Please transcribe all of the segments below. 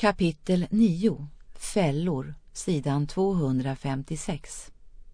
Kapitel 9. Fällor, sidan 256.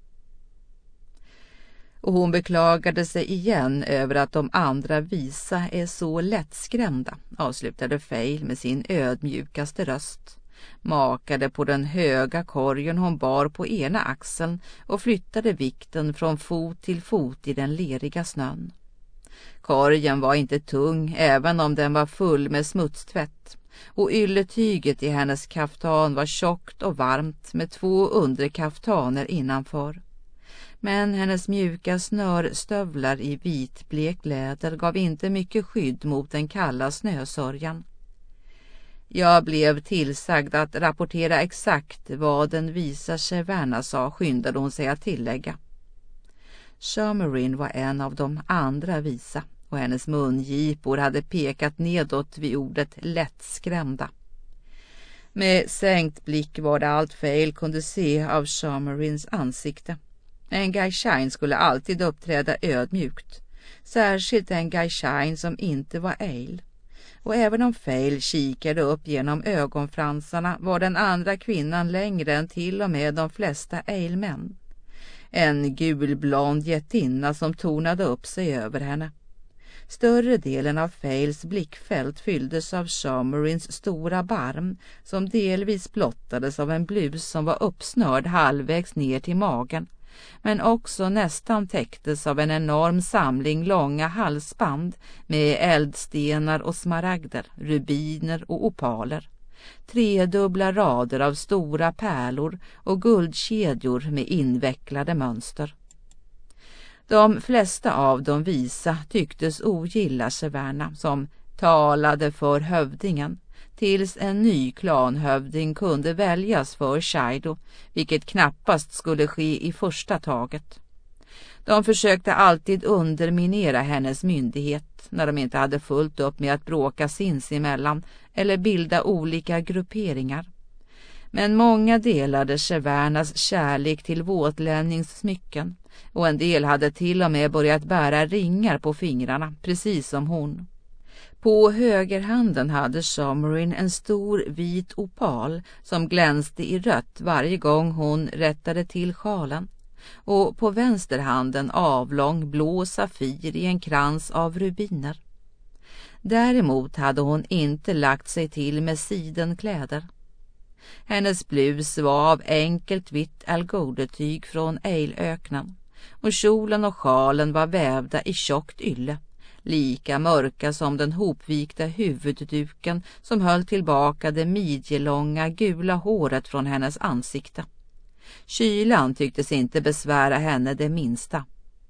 Och hon beklagade sig igen över att de andra visa är så lättskrämda, avslutade Fail med sin ödmjukaste röst, makade på den höga korgen hon bar på ena axeln och flyttade vikten från fot till fot i den leriga snön. Korgen var inte tung, även om den var full med smutstvätt, och ylletyget i hennes kaftan var tjockt och varmt med 2 underkaftaner innanför. Men hennes mjuka snörstövlar i vitblekt läder gav inte mycket skydd mot den kalla snösörjan. Jag blev tillsagd att rapportera exakt vad den visa Cheverna sa, skyndade hon sig att tillägga. Charmerin var en av de andra visa, och hennes mungipor hade pekat nedåt vid ordet lättskrämda. Med sänkt blick var det allt Fail kunde se av Charmerins ansikte. En Gaichain skulle alltid uppträda ödmjukt, särskilt en Gaichain som inte var Eil. Och även om Fail kikade upp genom ögonfransarna var den andra kvinnan längre än till och med de flesta Eilmän. En gulblond jättinna som tornade upp sig över henne. Större delen av Fails blickfält fylldes av Charmerins stora barm som delvis blottades av en blus som var uppsnörd halvvägs ner till magen, men också nästan täcktes av en enorm samling långa halsband med eldstenar och smaragder, rubiner och opaler. 3-dubbla rader av stora pärlor och guldkedjor med invecklade mönster. De flesta av de visa tycktes ogilla Cheverna som talade för hövdingen, tills en ny klanhövding kunde väljas för Shaido, vilket knappast skulle ske i första taget. De försökte alltid underminera hennes myndighet när de inte hade fullt upp med att bråka sinsemellan eller bilda olika grupperingar. Men många delade Chevernas kärlek till våtlänningssmycken, och en del hade till och med börjat bära ringar på fingrarna, precis som hon. På högerhanden hade Charmerin en stor vit opal som glänste i rött varje gång hon rättade till sjalen, och på vänsterhanden avlång blå safir i en krans av rubiner. Däremot hade hon inte lagt sig till med sidenkläder. Hennes blus var av enkelt vitt algodetyg från Eilöknen, och kjolen och sjalen var vävda i tjockt ylle, lika mörka som den hopvikta huvudduken som höll tillbaka det midjelånga gula håret från hennes ansikte. Kylan tycktes inte besvära henne det minsta.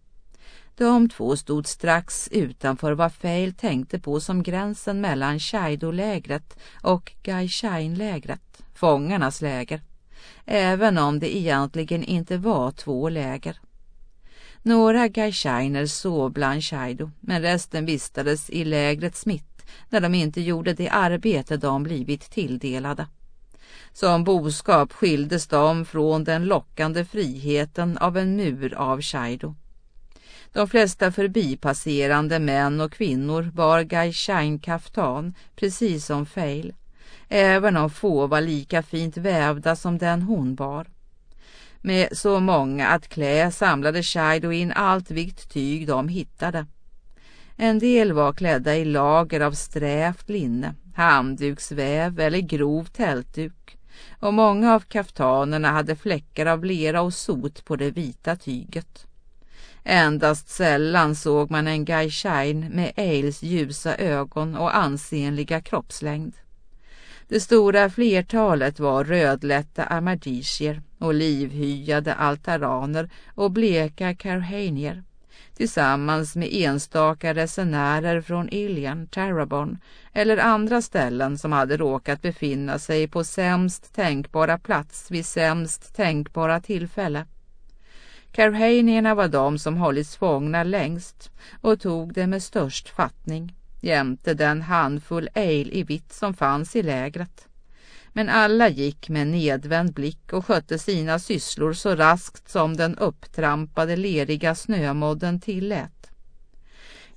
De två stod strax utanför vad Fail tänkte på som gränsen mellan Shaido-lägret och Gaichain-lägret, fångarnas läger, även om det egentligen inte var 2 läger. Några Gaichainer sov bland Shaido, men resten vistades i lägrets mitt när de inte gjorde det arbete de blivit tilldelade. Som boskap skildes de från den lockande friheten av en mur av Shaido. De flesta förbipasserande män och kvinnor bar Gaichain-kaftan, precis som Fail, även om få var lika fint vävda som den hon bar. Med så många att klä samlade Shaido in allt vitt tyg de hittade. En del var klädda i lager av strävt linne, handduksväv eller grov tältduk, och många av kaftanerna hade fläckar av lera och sot på det vita tyget. Endast sällan såg man en Gaichain med Eils ljusa ögon och ansenliga kroppslängd. Det stora flertalet var rödlätta amadischer och livhyade altaraner och bleka karhanier, tillsammans med enstaka resenärer från Ilian, Terraborn eller andra ställen som hade råkat befinna sig på sämst tänkbara plats vid sämst tänkbara tillfälle. Karhanierna var de som hållits fångna längst och tog det med störst fattning, jämte den handfull Eil i vitt som fanns i lägret. Men alla gick med nedvänd blick och skötte sina sysslor så raskt som den upptrampade leriga snömodden tillät.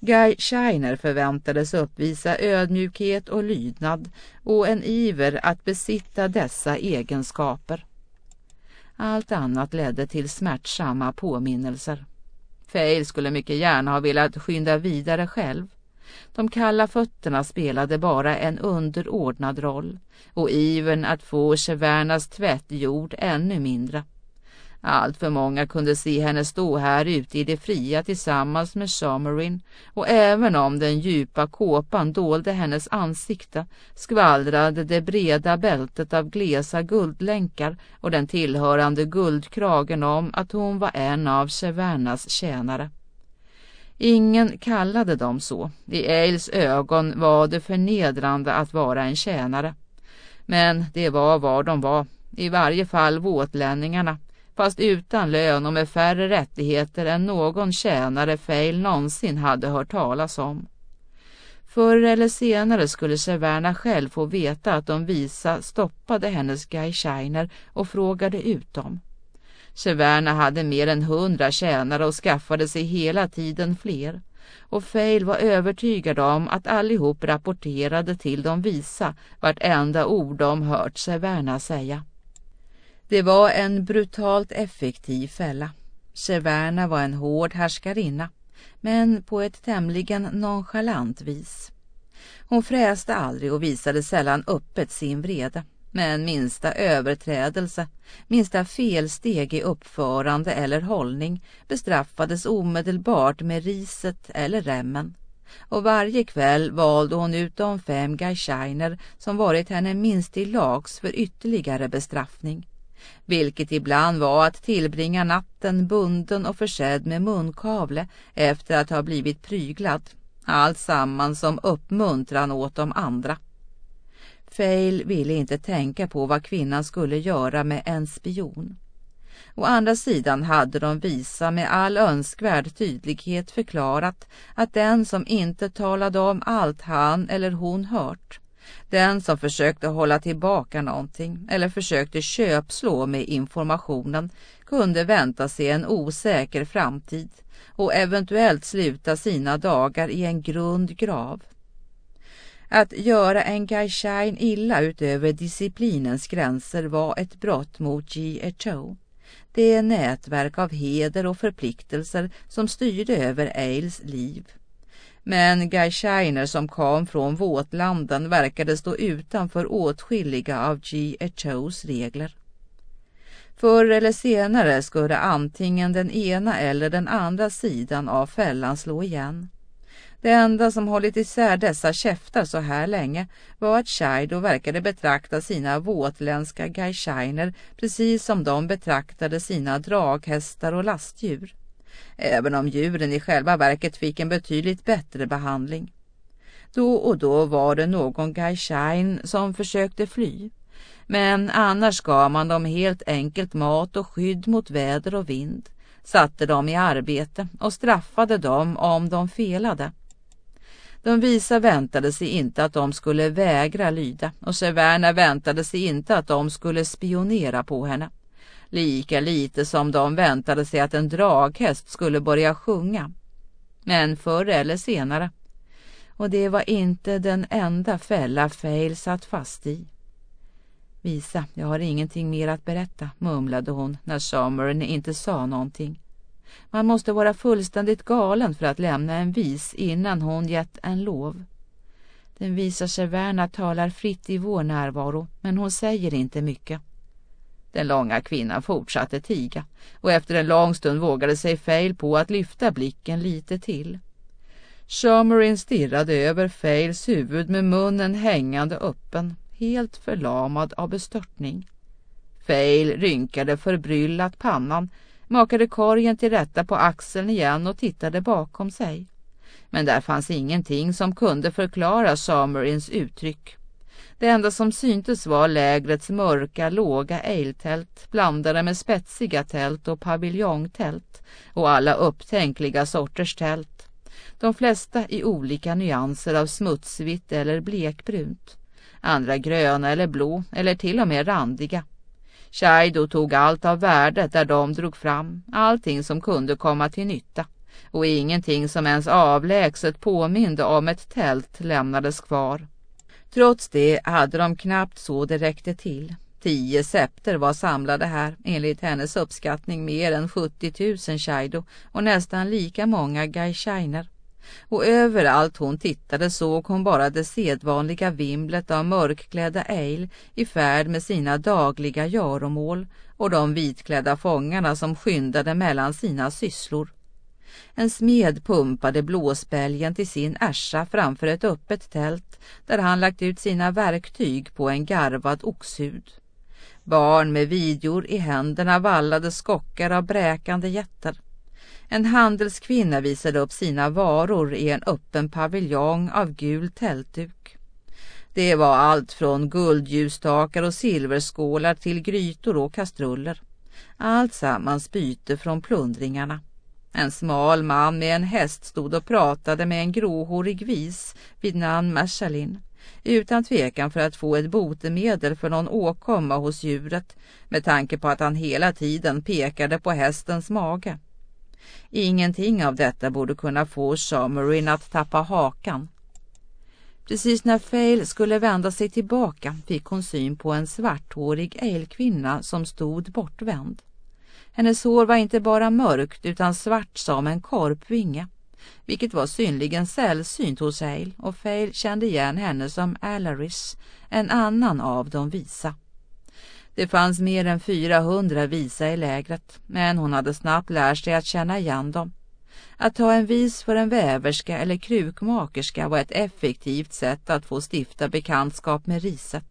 Guy Shiner förväntades uppvisa ödmjukhet och lydnad och en iver att besitta dessa egenskaper. Allt annat ledde till smärtsamma påminnelser. Fail skulle mycket gärna ha velat skynda vidare själv. De kalla fötterna spelade bara en underordnad roll och ivern att få Chevernas tvätt gjord ännu mindre. Allt för många kunde se henne stå här ute i det fria tillsammans med Somerin, och även om den djupa kåpan dolde hennes ansikte skvallrade det breda bältet av glesa guldlänkar och den tillhörande guldkragen om att hon var en av Chevernas tjänare. Ingen kallade dem så. I Ailes ögon var det förnedrande att vara en tjänare. Men det var vad de var, i varje fall våtlänningarna, fast utan lön och med färre rättigheter än någon tjänare Fail någonsin hade hört talas om. Förr eller senare skulle Cheverna själv få veta att de visa stoppade hennes Guy Shiner och frågade ut dem. Cheverna hade mer än 100 tjänare och skaffade sig hela tiden fler, och Fail var övertygad om att allihop rapporterade till de visa vartenda ord de hört Cheverna säga. Det var en brutalt effektiv fälla. Cheverna var en hård härskarinna, men på ett tämligen nonchalant vis. Hon fräste aldrig och visade sällan öppet sin vrede, men minsta överträdelse, minsta felsteg i uppförande eller hållning bestraffades omedelbart med riset eller remmen. Och varje kväll valde hon ut de 5 Guy Shiner som varit henne minst i lags för ytterligare bestraffning, vilket ibland var att tillbringa natten bunden och försedd med munkavle efter att ha blivit pryglad, allt samman som uppmuntran åt de andra. Fail ville inte tänka på vad kvinnan skulle göra med en spion. Å andra sidan hade de visa med all önskvärd tydlighet förklarat att den som inte talade om allt han eller hon hört, den som försökte hålla tillbaka någonting eller försökte köpslå med informationen, kunde vänta sig en osäker framtid och eventuellt sluta sina dagar i en grund grav. Att göra en Guy Shine illa utöver disciplinens gränser var ett brott mot G.H. Det nätverk av heder och förpliktelser som styrde över Ailes liv. Men Guy Shiner som kom från våtlanden verkade stå utanför åtskilliga av G.H.s regler. Förr eller senare skulle antingen den ena eller den andra sidan av fällan slå igen. Det enda som hållit isär dessa käftar så här länge var att Shido verkade betrakta sina våtländska Guy Shiner precis som de betraktade sina draghästar och lastdjur, även om djuren i själva verket fick en betydligt bättre behandling. Då och då var det någon Guy Shine som försökte fly, men annars gav man dem helt enkelt mat och skydd mot väder och vind, satte dem i arbete och straffade dem om de felade. De visa väntade sig inte att de skulle vägra lyda, och Cheverna väntade sig inte att de skulle spionera på henne. Lika lite som de väntade sig att en draghäst skulle börja sjunga. Men förr eller senare. Och det var inte den enda fälla Fail satt fast i. Visa, jag har ingenting mer att berätta, mumlade hon när Somerin inte sa någonting. Man måste vara fullständigt galen för att lämna en vis innan hon gett en lov. Den visa Cheverna talar fritt i vår närvaro, men hon säger inte mycket. Den långa kvinnan fortsatte tiga, och efter en lång stund vågade sig Fail på att lyfta blicken lite till. Somerin stirrade över Fails huvud med munnen hängande öppen, helt förlamad av bestörtning. Fail rynkade förbryllat pannan, makade korgen till rätta på axeln igen och tittade bakom sig. Men där fanns ingenting som kunde förklara Somerins uttryck. Det enda som syntes var lägrets mörka, låga ejltält blandade med spetsiga tält och paviljongtält och alla upptänkliga sorters tält. De flesta i olika nyanser av smutsvitt eller blekbrunt. Andra gröna eller blå eller till och med randiga. Shido tog allt av värde där de drog fram, allting som kunde komma till nytta, och ingenting som ens avlägset påminde om ett tält lämnades kvar. Trots det hade de knappt så det räckte till. 10 septer var samlade här, enligt hennes uppskattning mer än 70 000 Shaido och nästan lika många Gaishiner. Och överallt hon tittade såg hon bara det sedvanliga vimlet av mörkklädda eil i färd med sina dagliga göromål och de vitklädda fångarna som skyndade mellan sina sysslor. En smed pumpade blåsbälgen till sin ärsa framför ett öppet tält där han lagt ut sina verktyg på en garvad oxhud. Barn med videor i händerna vallade skockar av bräkande jätter. En handelskvinna visade upp sina varor i en öppen paviljong av gul tältduk. Det var allt från guldljusstakar och silverskålar till grytor och kastruller. Allt sammans byte från plundringarna. En smal man med en häst stod och pratade med en gråhårig vis vid namn Marsalin, utan tvekan för att få ett botemedel för någon åkomma hos djuret, med tanke på att han hela tiden pekade på hästens mage. Ingenting av detta borde kunna få Shommerin att tappa hakan. Precis när Fail skulle vända sig tillbaka fick hon syn på en svarthårig eilkvinna som stod bortvänd. Hennes hår var inte bara mörkt utan svart som en korpvinge, vilket var synligen sällsynt hos Eil, och Fail kände igen henne som Alaris, en annan av de visa. Det fanns mer än 400 visa i lägret, men hon hade snabbt lärt sig att känna igen dem. Att ta en vis för en väverska eller krukmakerska var ett effektivt sätt att få stifta bekantskap med riset.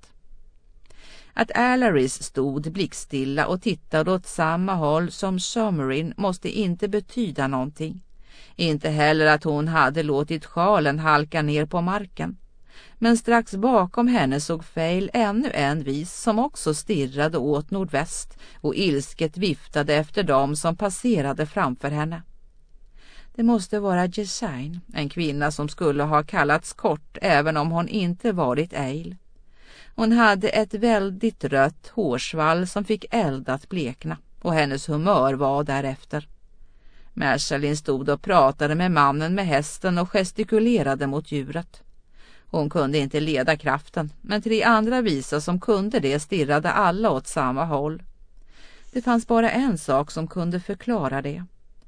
Att Alaris stod blickstilla och tittade åt samma håll som Shommerin måste inte betyda någonting. Inte heller att hon hade låtit sjalen halka ner på marken. Men strax bakom henne såg Fail ännu en vis som också stirrade åt nordväst och ilsket viftade efter dem som passerade framför henne. Det måste vara Jesine, en kvinna som skulle ha kallats kort även om hon inte varit Eil. Hon hade ett väldigt rött hårsvall som fick eld att blekna, och hennes humör var därefter. Marsalin stod och pratade med mannen med hästen och gestikulerade mot djuret. Hon kunde inte leda kraften, men 3 andra visa som kunde det stirrade alla åt samma håll. Det fanns bara en sak som kunde förklara det.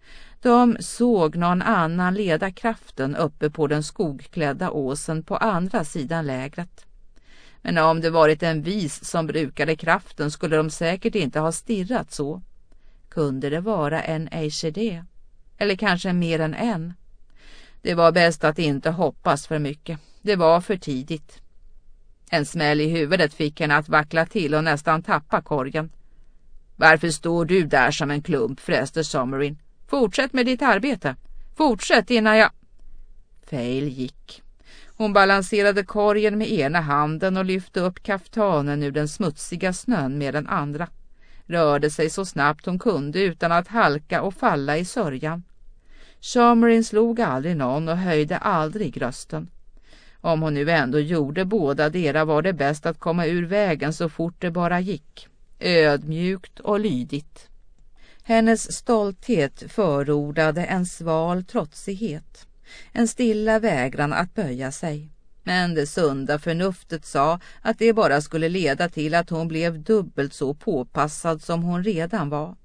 De såg någon annan leda kraften uppe på den skogklädda åsen på andra sidan lägret. Men om det varit en vis som brukade kraften skulle de säkert inte ha stirrat så. Kunde det vara en Eishede? Eller kanske mer än en? Det var bäst att inte hoppas för mycket. Det var för tidigt. En smäll i huvudet fick henne att vackla till och nästan tappa korgen. Varför står du där som en klump, fräste Shommerin? Fortsätt med ditt arbete. Fortsätt innan jag... Fail gick. Hon balanserade korgen med ena handen och lyfte upp kaftanen ur den smutsiga snön med den andra. Rörde sig så snabbt hon kunde utan att halka och falla i sörjan. Shommerin slog aldrig någon och höjde aldrig rösten. Om hon nu ändå gjorde båda dera var det bäst att komma ur vägen så fort det bara gick. Ödmjukt och lydigt. Hennes stolthet förordade en sval trotsighet. En stilla vägran att böja sig. Men det sunda förnuftet sa att det bara skulle leda till att hon blev dubbelt så påpassad som hon redan var.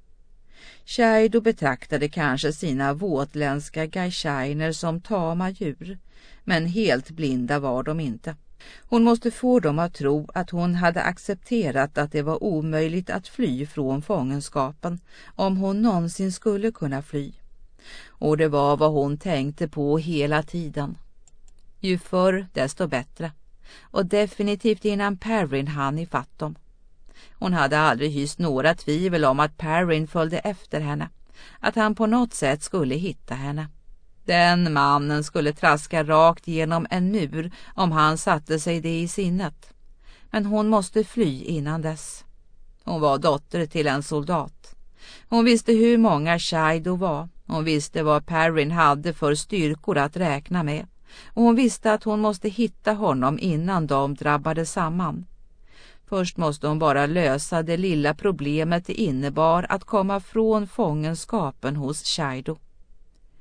Shaido betraktade kanske sina våtländska Gaishiner som tama djur, men helt blinda var de inte. Hon måste få dem att tro att hon hade accepterat att det var omöjligt att fly från fångenskapen om hon någonsin skulle kunna fly. Och det var vad hon tänkte på hela tiden. Ju förr desto bättre. Och definitivt innan Perrin hann ifatt dem. Hon hade aldrig hyst några tvivel om att Perrin följde efter henne. Att han på något sätt skulle hitta henne. Den mannen skulle traska rakt genom en mur om han satte sig det i sinnet. Men hon måste fly innan dess. Hon var dotter till en soldat. Hon visste hur många Shaido var. Hon visste vad Perrin hade för styrkor att räkna med. Och hon visste att hon måste hitta honom innan de drabbade samman. Först måste hon bara lösa det lilla problemet det innebar att komma från fångenskapen hos Shaido.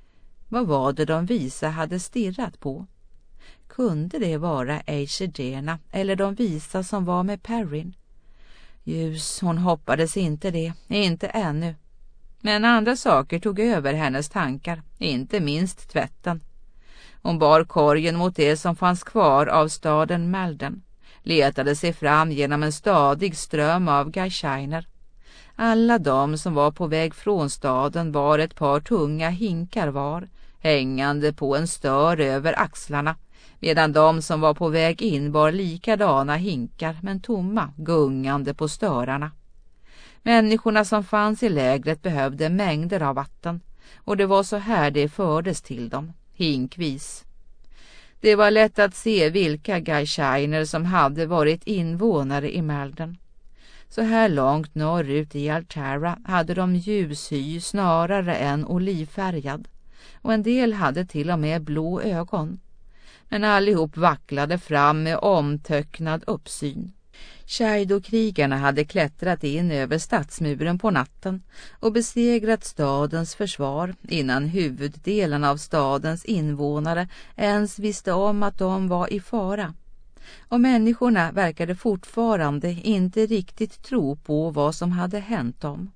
Vad var det de visa hade stirrat på? Kunde det vara Eidgerna eller de visa som var med Perrin? Ljus, hon hoppades inte det, inte ännu. Men andra saker tog över hennes tankar, inte minst tvätten. Hon bar korgen mot det som fanns kvar av staden Malden, letade sig fram genom en stadig ström av gaischeiner. Alla de som var på väg från staden var ett par tunga hinkar var, hängande på en stör över axlarna, medan de som var på väg in var likadana hinkar men tomma, gungande på störarna. Människorna som fanns i lägret behövde mängder av vatten, och det var så här det fördes till dem, hinkvis. Det var lätt att se vilka gaischeiner som hade varit invånare i Malden. Så här långt norrut i Altara hade de ljus hy snarare än olivfärgad, och en del hade till och med blå ögon. Men allihop vacklade fram med omtöcknad uppsyn. Shaido-krigarna hade klättrat in över stadsmuren på natten och besegrat stadens försvar innan huvuddelen av stadens invånare ens visste om att de var i fara. Och människorna verkade fortfarande inte riktigt tro på vad som hade hänt dem.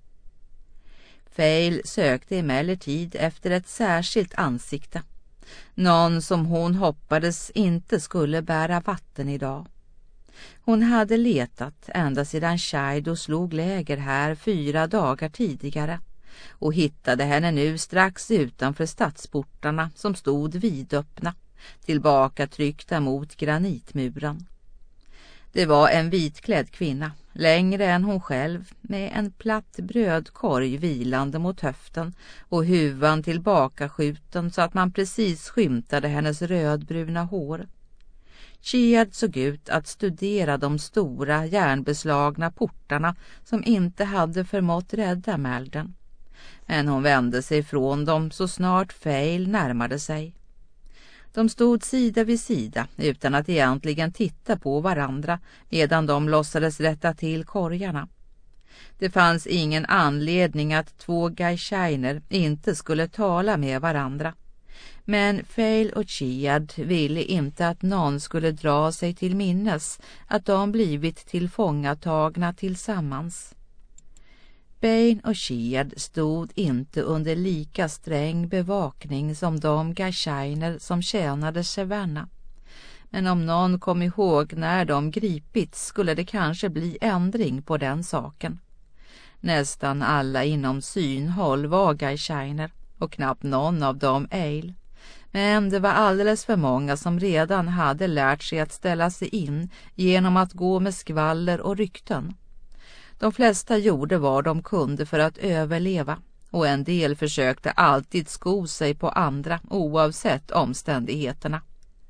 Fail sökte emellertid efter ett särskilt ansikte. Någon som hon hoppades inte skulle bära vatten idag. Hon hade letat ända sedan Shaido slog läger här 4 dagar tidigare och hittade henne nu strax utanför stadsportarna som stod vidöppna, tillbaka tryckta mot granitmuren. Det var en vitklädd kvinna, längre än hon själv, med en platt brödkorg vilande mot höften och huvan tillbakaskjuten så att man precis skymtade hennes rödbruna hår. Chiad såg ut att studera de stora järnbeslagna portarna som inte hade förmått rädda Malden. Men hon vände sig från dem så snart Fail närmade sig. De stod sida vid sida utan att egentligen titta på varandra medan de låtsades rätta till korgarna. Det fanns ingen anledning att 2 gaischeiner inte skulle tala med varandra. Men Fail och Chiad ville inte att någon skulle dra sig till minnes att de blivit tillfångatagna tillsammans. Bain och Chiad stod inte under lika sträng bevakning som de gaischeiner som tjänade Cheverna. Men om någon kom ihåg när de gripits skulle det kanske bli ändring på den saken. Nästan alla inom synhåll var gaischeiner och knappt någon av dem eil. Men det var alldeles för många som redan hade lärt sig att ställa sig in genom att gå med skvaller och rykten. De flesta gjorde vad de kunde för att överleva, och en del försökte alltid sko sig på andra oavsett omständigheterna.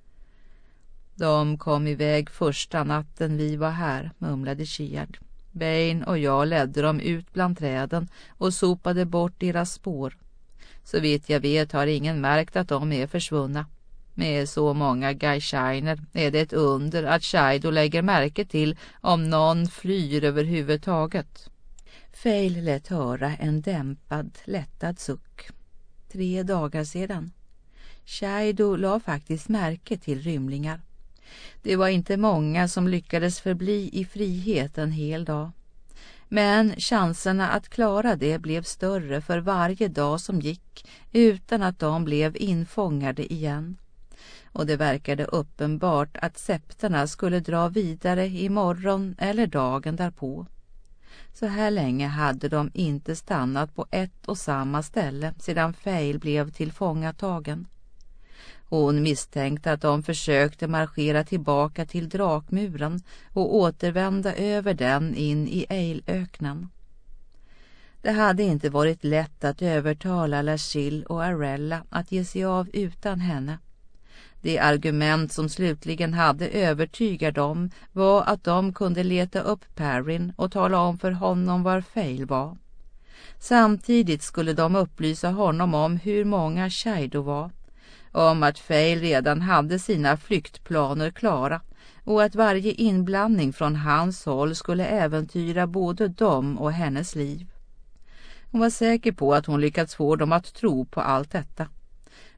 De kom iväg första natten vi var här, mumlade Chiad. Bain och jag ledde dem ut bland träden och sopade bort deras spår. Så vitt jag vet har ingen märkt att de är försvunna. Med så många gaischeiner är det ett under att Shaido lägger märke till om någon flyr överhuvudtaget. Fail lät höra en dämpad, lättad suck. 3 dagar sedan. Shaido la faktiskt märke till rymlingar. Det var inte många som lyckades förbli i frihet en hel dag. Men chanserna att klara det blev större för varje dag som gick utan att de blev infångade igen. Och det verkade uppenbart att septerna skulle dra vidare imorgon eller dagen därpå. Så här länge hade de inte stannat på ett och samma ställe sedan Fail blev tillfångatagen. Hon misstänkte att de försökte marschera tillbaka till drakmuren och återvända över den in i Eilöknen. Det hade inte varit lätt att övertala Lashil och Arella att ge sig av utan henne. Det argument som slutligen hade övertygat dem var att de kunde leta upp Perrin och tala om för honom var Fail var. Samtidigt skulle de upplysa honom om hur många Shaido var, om att Fail redan hade sina flyktplaner klara och att varje inblandning från hans håll skulle äventyra både dem och hennes liv. Hon var säker på att hon lyckats få dem att tro på allt detta.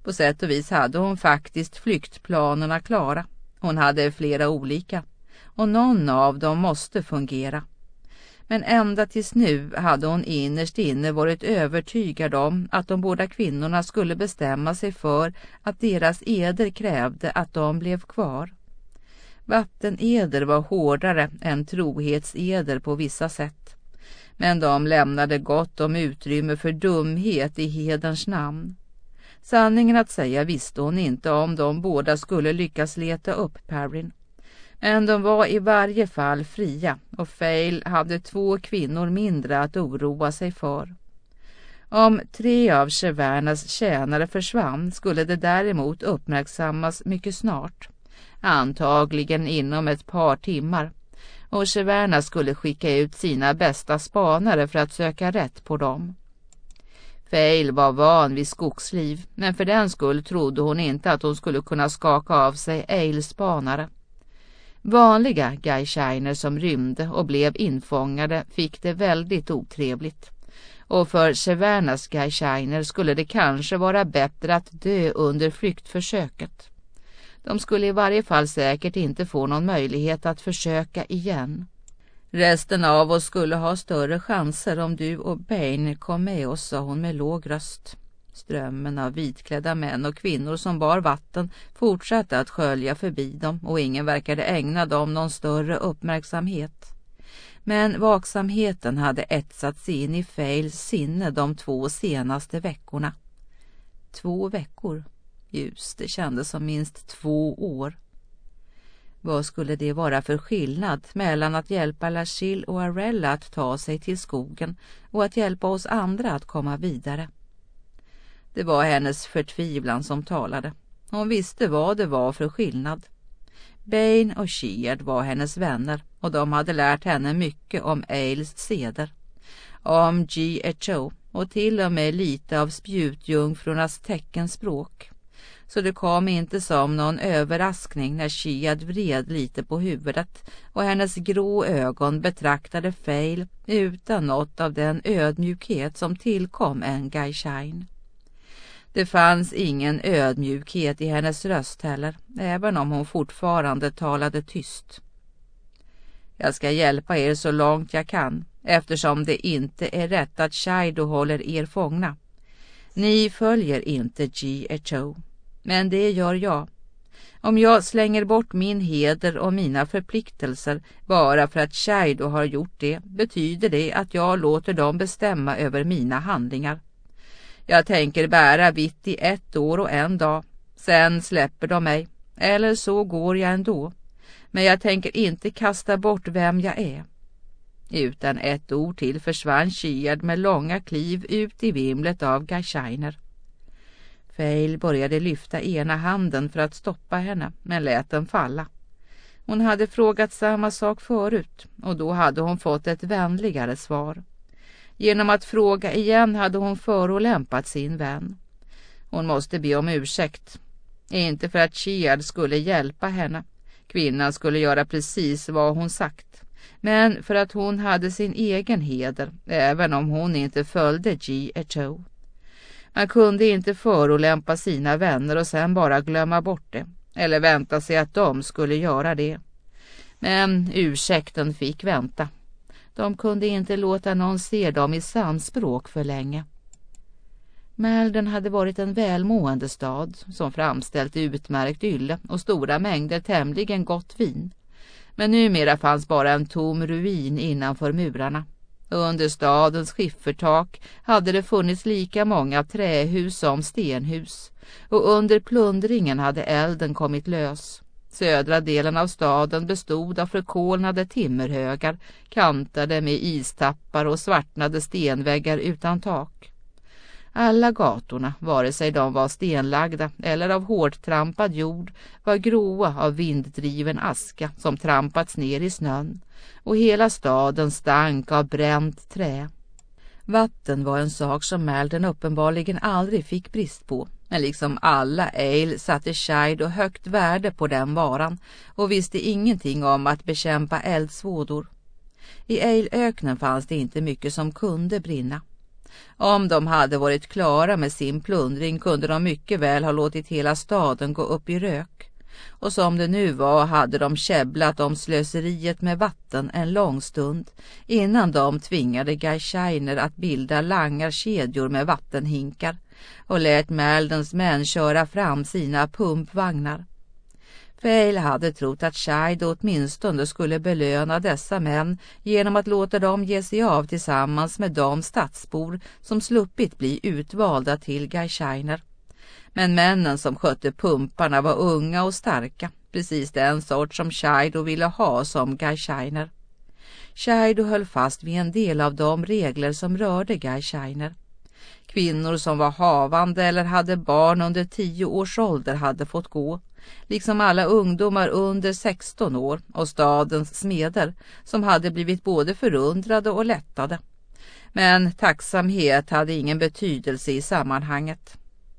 På sätt och vis hade hon faktiskt flyktplanerna klara. Hon hade flera olika, och någon av dem måste fungera. Men ända tills nu hade hon innerst inne varit övertygad om att de båda kvinnorna skulle bestämma sig för att deras eder krävde att de blev kvar. Vatteneder var hårdare än trohetseder på vissa sätt. Men de lämnade gott om utrymme för dumhet i hederns namn. Sanningen att säga visste hon inte om de båda skulle lyckas leta upp Perrin. Men de var i varje fall fria, och Fail hade 2 kvinnor mindre att oroa sig för. Om 3 av Chevernas tjänare försvann skulle det däremot uppmärksammas mycket snart. Antagligen inom ett par timmar. Och Cheverna skulle skicka ut sina bästa spanare för att söka rätt på dem. Fail var van vid skogsliv, men för den skull trodde hon inte att hon skulle kunna skaka av sig Ale-spanare. Vanliga Guyshiner som rymde och blev infångade fick det väldigt otrevligt. Och för Chevernas Guyshiner skulle det kanske vara bättre att dö under flyktförsöket. De skulle i varje fall säkert inte få någon möjlighet att försöka igen. Resten av oss skulle ha större chanser om du och Bane kom med oss, sa hon med låg röst. Strömmen av vitklädda män och kvinnor som bar vatten fortsatte att skölja förbi dem, och ingen verkade ägna dem någon större uppmärksamhet. Men vaksamheten hade etsats in i Fails sinne de 2 senaste veckorna. 2 veckor. Just, det kändes som minst 2 år. Vad skulle det vara för skillnad mellan att hjälpa Lachille och Arella att ta sig till skogen och att hjälpa oss andra att komma vidare? Det var hennes förtvivlan som talade. Hon visste vad det var för skillnad. Bane och Sheard var hennes vänner, och de hade lärt henne mycket om Ales seder, om G.H.O. och till och med lite av spjutjungfrurnas teckenspråk. Så det kom inte som någon överraskning när Sheard vred lite på huvudet och hennes grå ögon betraktade Fail utan något av den ödmjukhet som tillkom en Guyshine. Det fanns ingen ödmjukhet i hennes röst heller, även om hon fortfarande talade tyst. Jag ska hjälpa er så långt jag kan, eftersom det inte är rätt att Shaido håller er fångna. Ni följer inte G.H.O. Men det gör jag. Om jag slänger bort min heder och mina förpliktelser bara för att Shaido har gjort det, betyder det att jag låter dem bestämma över mina handlingar. Jag tänker bära vitt i 1 år och 1 dag. Sen släpper de mig. Eller så går jag ändå. Men jag tänker inte kasta bort vem jag är. Utan ett ord till försvann Sheard med långa kliv ut i vimlet av Guyshiner. Fail började lyfta ena handen för att stoppa henne, men lät den falla. Hon hade frågat samma sak förut, och då hade hon fått ett vänligare svar. Genom att fråga igen hade hon förolämpat sin vän. Hon måste be om ursäkt. Inte för att Sheard skulle hjälpa henne. Kvinnan skulle göra precis vad hon sagt. Men för att hon hade sin egen heder, även om hon inte följde G.H.O. Man kunde inte förolämpa sina vänner och sen bara glömma bort det. Eller vänta sig att de skulle göra det. Men ursäkten fick vänta. De kunde inte låta någon se dem i samspråk för länge. Malden hade varit en välmående stad som framställt utmärkt ylle och stora mängder tämligen gott vin. Men numera fanns bara en tom ruin innanför murarna. Under stadens skiffertak hade det funnits lika många trähus som stenhus, och under plundringen hade elden kommit lös. Södra delen av staden bestod av förkolnade timmerhögar, kantade med istappar och svartnade stenväggar utan tak. Alla gatorna, vare sig de var stenlagda eller av hårt trampad jord, var gråa av vinddriven aska som trampats ner i snön, och hela staden stank av bränt trä. Vatten var en sak som Malden uppenbarligen aldrig fick brist på, men liksom alla ale satte Shaido högt värde på den varan och visste ingenting om att bekämpa eldsvådor. I Ale-öknen fanns det inte mycket som kunde brinna. Om de hade varit klara med sin plundring kunde de mycket väl ha låtit hela staden gå upp i rök. Och som det nu var hade de käbblat om slöseriet med vatten en lång stund innan de tvingade Guy Shiner att bilda langarkedjor med vattenhinkar och lät Maldens män köra fram sina pumpvagnar. Fail hade trott att Shide åtminstone skulle belöna dessa män genom att låta dem ge sig av tillsammans med de stadsbor som sluppit bli utvalda till Guy Shiner. Men männen som skötte pumparna var unga och starka, precis den sort som Shide ville ha som Guy Shiner. Shide höll fast vid en del av de regler som rörde Guy Shiner. Kvinnor som var havande eller hade barn under 10 års ålder hade fått gå, liksom alla ungdomar under 16 år och stadens smeder som hade blivit både förundrade och lättade. Men tacksamhet hade ingen betydelse i sammanhanget.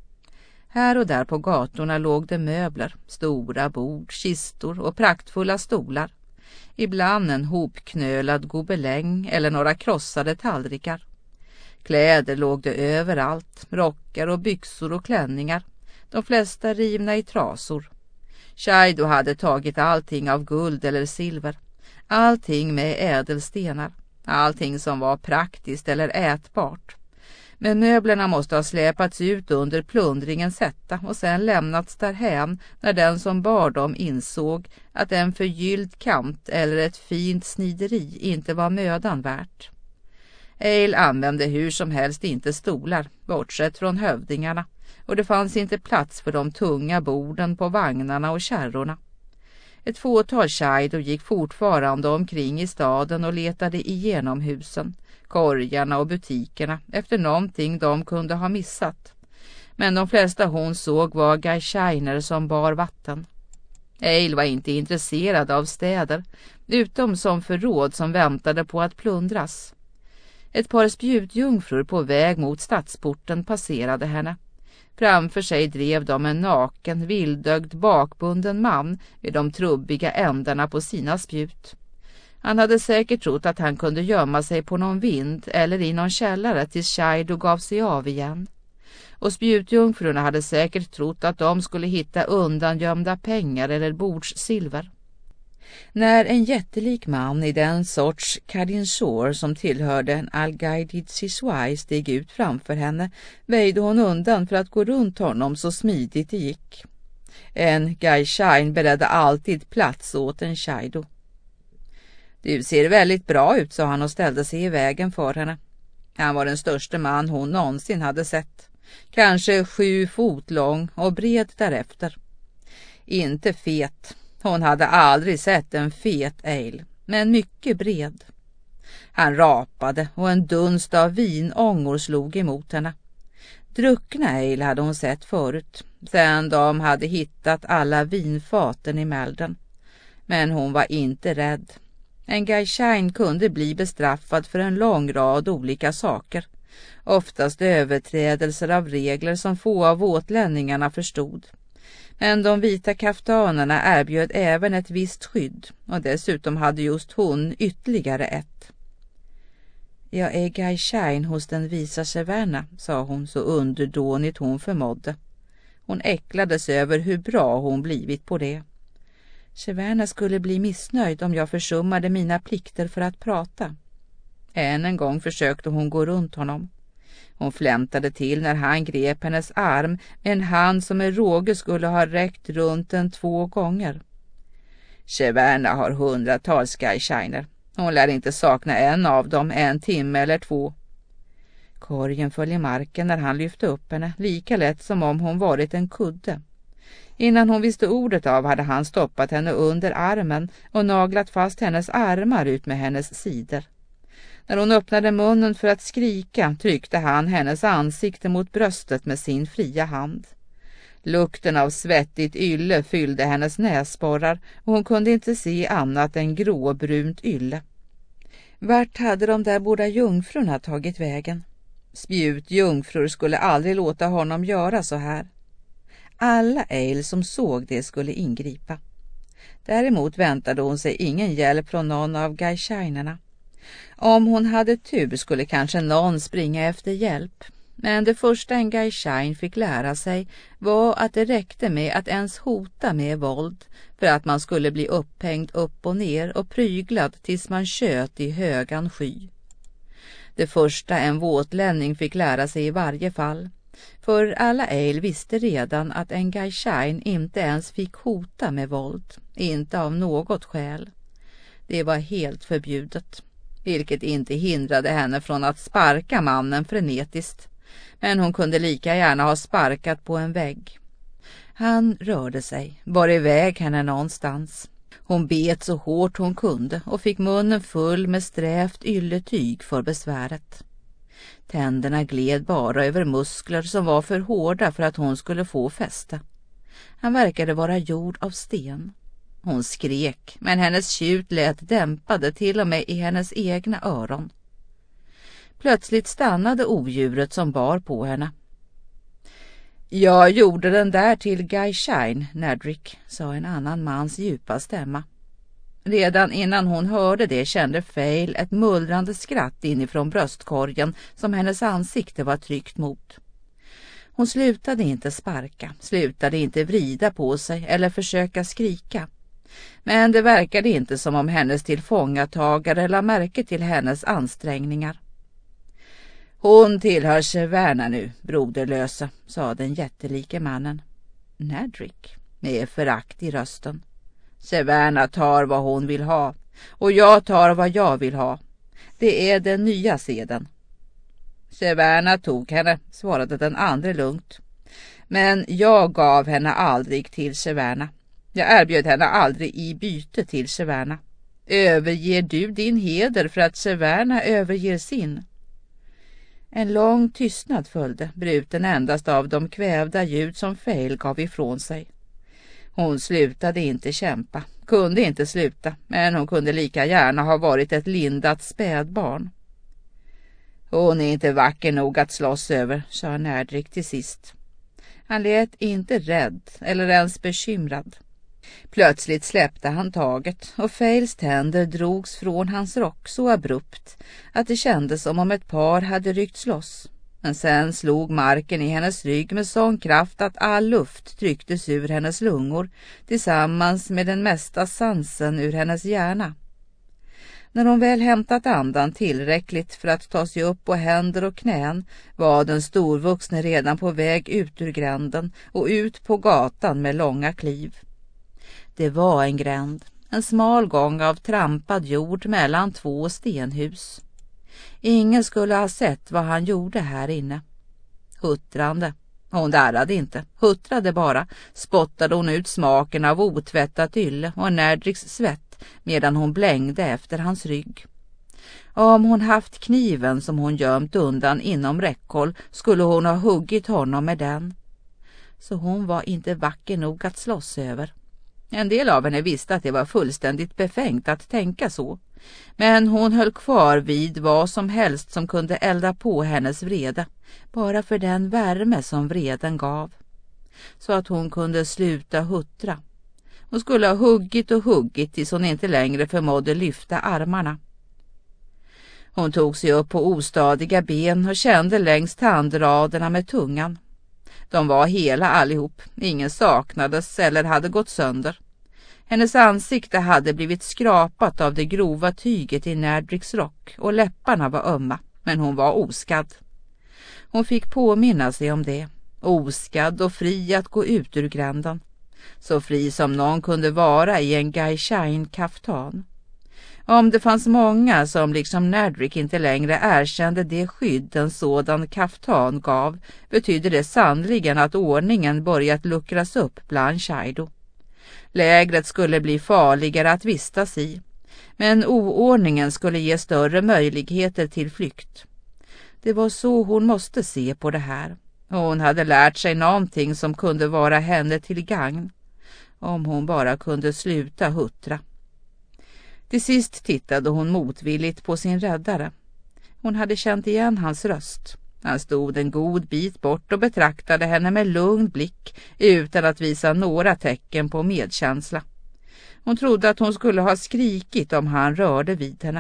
Här och där på gatorna låg det möbler, stora bord, kistor och praktfulla stolar. Ibland en hopknölad gobeläng eller några krossade tallrikar. Kläder låg det överallt, rockar och byxor och klänningar, de flesta rivna i trasor. Shido hade tagit allting av guld eller silver, allting med ädelstenar, allting som var praktiskt eller ätbart. Men möblerna måste ha släpats ut under plundringens hetta och sen lämnats därhän när den som bar dem insåg att en förgylld kant eller ett fint snideri inte var mödan värt. Ale använde hur som helst inte stolar, bortsett från hövdingarna, och det fanns inte plats för de tunga borden på vagnarna och kärrorna. Ett fåtal Shido gick fortfarande omkring i staden och letade igenom husen, korgarna och butikerna efter någonting de kunde ha missat. Men de flesta hon såg var Guy Shiner som bar vatten. Ale var inte intresserad av städer, utom som förråd som väntade på att plundras. Ett par spjutjungfrur på väg mot stadsporten passerade henne. Framför sig drev de en naken, vildögd, bakbunden man med de trubbiga ändarna på sina spjut. Han hade säkert trott att han kunde gömma sig på någon vind eller i någon källare tills Shido gav sig av igen. Och spjutjungfrurna hade säkert trott att de skulle hitta undangömda pengar eller bordssilver. När en jättelik man i den sorts Cadinsor som tillhörde en Al-Gaidid Siswai steg ut framför henne väjde hon undan för att gå runt honom så smidigt det gick. En Guy Shine beredde alltid plats åt en Shido. Du ser väldigt bra ut, sa han och ställde sig i vägen för henne. Han var den största man hon någonsin hade sett. Kanske 7 fot lång och bred därefter. Inte fet. Hon hade aldrig sett en fet ale, men mycket bred. Han rapade och en dunst av vinångor slog emot henne. Druckna ale hade hon sett förut, sedan de hade hittat alla vinfaten i Malden. Men hon var inte rädd. En Guy Shine kunde bli bestraffad för en lång rad olika saker, oftast överträdelser av regler som få av åtlänningarna förstod. Men de vita kaftanerna erbjöd även ett visst skydd, och dessutom hade just hon ytterligare ett. Jag är Guy Shine hos den visa Cheverna, sa hon så underdånigt hon förmådde. Hon äcklades över hur bra hon blivit på det. Cheverna skulle bli missnöjd om jag försummade mina plikter för att prata. Än en gång försökte hon gå runt honom. Hon flämtade till när han grep hennes arm med en hand som med råge skulle ha räckt runt den 2 gånger. Cheverna har 100-tals Guy Shiner. Hon lär inte sakna en av dem 1 timme eller 2. Korgen föll i marken när han lyfte upp henne, lika lätt som om hon varit en kudde. Innan hon visste ordet av hade han stoppat henne under armen och naglat fast hennes armar ut med hennes sidor. När hon öppnade munnen för att skrika tryckte han hennes ansikte mot bröstet med sin fria hand. Lukten av svettigt ylle fyllde hennes näsborrar och hon kunde inte se annat än gråbrunt ylle. Vart hade de där båda jungfrurna tagit vägen? Spjutjungfrur skulle aldrig låta honom göra så här. Alla ale som såg det skulle ingripa. Däremot väntade hon sig ingen hjälp från någon av Guy Shinerna. Om hon hade tur skulle kanske någon springa efter hjälp. Men det första en Gaishain fick lära sig var att det räckte med att ens hota med våld för att man skulle bli upphängd upp och ner och pryglad tills man tjöt i högan sky. Det första en våtlänning fick lära sig i varje fall, för alla ejl visste redan att en Gaishain inte ens fick hota med våld, inte av något skäl. Det var helt förbjudet, vilket inte hindrade henne från att sparka mannen frenetiskt. Men hon kunde lika gärna ha sparkat på en vägg. Han rörde sig, bar iväg henne någonstans. Hon bet så hårt hon kunde och fick munnen full med strävt ylletyg för besväret. Tänderna gled bara över muskler som var för hårda för att hon skulle få fäste. Han verkade vara gjord av sten. Hon skrek, men hennes tjut lät dämpade till och med i hennes egna öron. Plötsligt stannade odjuret som bar på henne. Jag gjorde den där till Gaishain, Nedrick, sa en annan mans djupa stämma. Redan innan hon hörde det kände Fail ett mullrande skratt inifrån bröstkorgen som hennes ansikte var tryckt mot. Hon slutade inte sparka, slutade inte vrida på sig eller försöka skrika. Men det verkade inte som om hennes tillfångatagare lade märke till hennes ansträngningar. Hon tillhör Severna nu, broderlösa, sa den jättelike mannen. Nedrick, med förakt i rösten. Severna tar vad hon vill ha, och jag tar vad jag vill ha. Det är den nya seden. Severna tog henne, svarade den andra lugnt. Men jag gav henne aldrig till Severna. Jag erbjöd henne aldrig i byte till Severna. Överger du din heder för att Severna överger sin? En lång tystnad följde, bruten endast av de kvävda ljud som Fail gav ifrån sig. Hon slutade inte kämpa, kunde inte sluta, men hon kunde lika gärna ha varit ett lindat spädbarn. Hon är inte vacker nog att slåss över, sa Nedrick till sist. Han lät inte rädd eller ens bekymrad. Plötsligt släppte han taget och Fails tänder drogs från hans rock så abrupt att det kändes som om ett par hade ryckts loss. Men sen slog marken i hennes rygg med sån kraft att all luft trycktes ur hennes lungor tillsammans med den mesta sansen ur hennes hjärna. När hon väl hämtat andan tillräckligt för att ta sig upp på händer och knän var den storvuxne redan på väg ut ur gränden och ut på gatan med långa kliv. Det var en gränd, en smal gång av trampad jord mellan två stenhus. Ingen skulle ha sett vad han gjorde här inne. Huttrande. Hon darrade inte, huttrade bara, spottade hon ut smaken av otvättat ylle och Nedricks svett medan hon blängde efter hans rygg. Om hon haft kniven som hon gömt undan inom räckhåll skulle hon ha huggit honom med den. Så hon var inte vacker nog att slåss över. En del av henne visste att det var fullständigt befängt att tänka så. Men hon höll kvar vid vad som helst som kunde elda på hennes vrede, bara för den värme som vreden gav. Så att hon kunde sluta huttra. Hon skulle ha huggit och huggit tills hon inte längre förmådde lyfta armarna. Hon tog sig upp på ostadiga ben och kände längs tandraderna med tungan. De var hela allihop, ingen saknades eller hade gått sönder. Hennes ansikte hade blivit skrapat av det grova tyget i Nedricks rock och läpparna var ömma, men hon var oskadd. Hon fick påminna sig om det, oskadd och fri att gå ut ur gränden. Så fri som någon kunde vara i en Gaishain-kaftan. Om det fanns många som liksom Nedrick inte längre erkände det skydd en sådan kaftan gav, betydde det sannligen att ordningen börjat luckras upp bland Shaido. Lägret skulle bli farligare att vistas i, men oordningen skulle ge större möjligheter till flykt. Det var så hon måste se på det här. Hon hade lärt sig någonting som kunde vara henne till gagn, om hon bara kunde sluta huttra. Till sist tittade hon motvilligt på sin räddare. Hon hade känt igen hans röst. Han stod en god bit bort och betraktade henne med lugn blick utan att visa några tecken på medkänsla. Hon trodde att hon skulle ha skrikit om han rörde vid henne.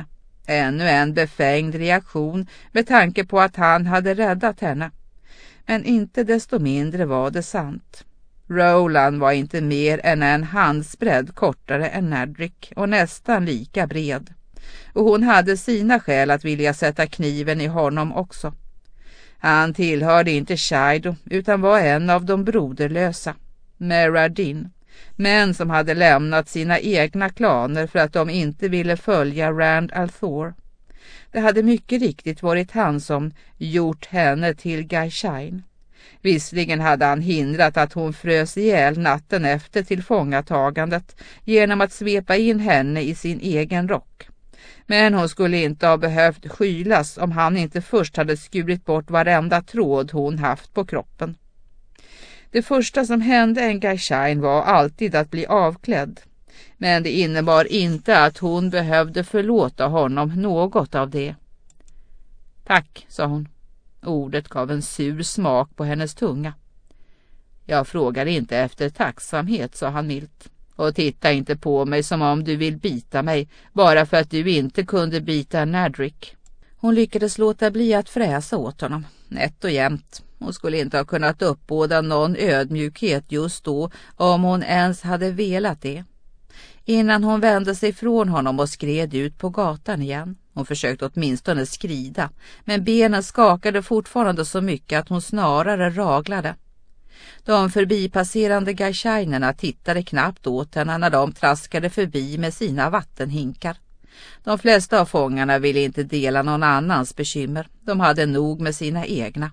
Ännu en befängd reaktion med tanke på att han hade räddat henne. Men inte desto mindre var det sant. Roland var inte mer än en handsbredd kortare än Nedrick och nästan lika bred. Och hon hade sina skäl att vilja sätta kniven i honom också. Han tillhörde inte Shido utan var en av de broderlösa, Meradin, män som hade lämnat sina egna klaner för att de inte ville följa Rand al'Thor. Det hade mycket riktigt varit han som gjort henne till Gai'Shain. Visserligen hade han hindrat att hon frös ihjäl natten efter tillfångatagandet genom att svepa in henne i sin egen rock. Men hon skulle inte ha behövt skylas om han inte först hade skurit bort varenda tråd hon haft på kroppen. Det första som hände en Gai'Shain var alltid att bli avklädd. Men det innebar inte att hon behövde förlåta honom något av det. Tack, sa hon. Ordet gav en sur smak på hennes tunga. Jag frågar inte efter tacksamhet, sa han milt. Och titta inte på mig som om du vill bita mig bara för att du inte kunde bita Nedrick. Hon lyckades låta bli att fräsa åt honom, nätt och jämnt. Hon skulle inte ha kunnat uppbåda någon ödmjukhet just då om hon ens hade velat det. Innan hon vände sig från honom och skred ut på gatan igen. Hon försökte åtminstone skrida, men benen skakade fortfarande så mycket att hon snarare raglade. De förbipasserande Gai'Shainerna tittade knappt åt henne när de traskade förbi med sina vattenhinkar. De flesta av fångarna ville inte dela någon annans bekymmer. De hade nog med sina egna.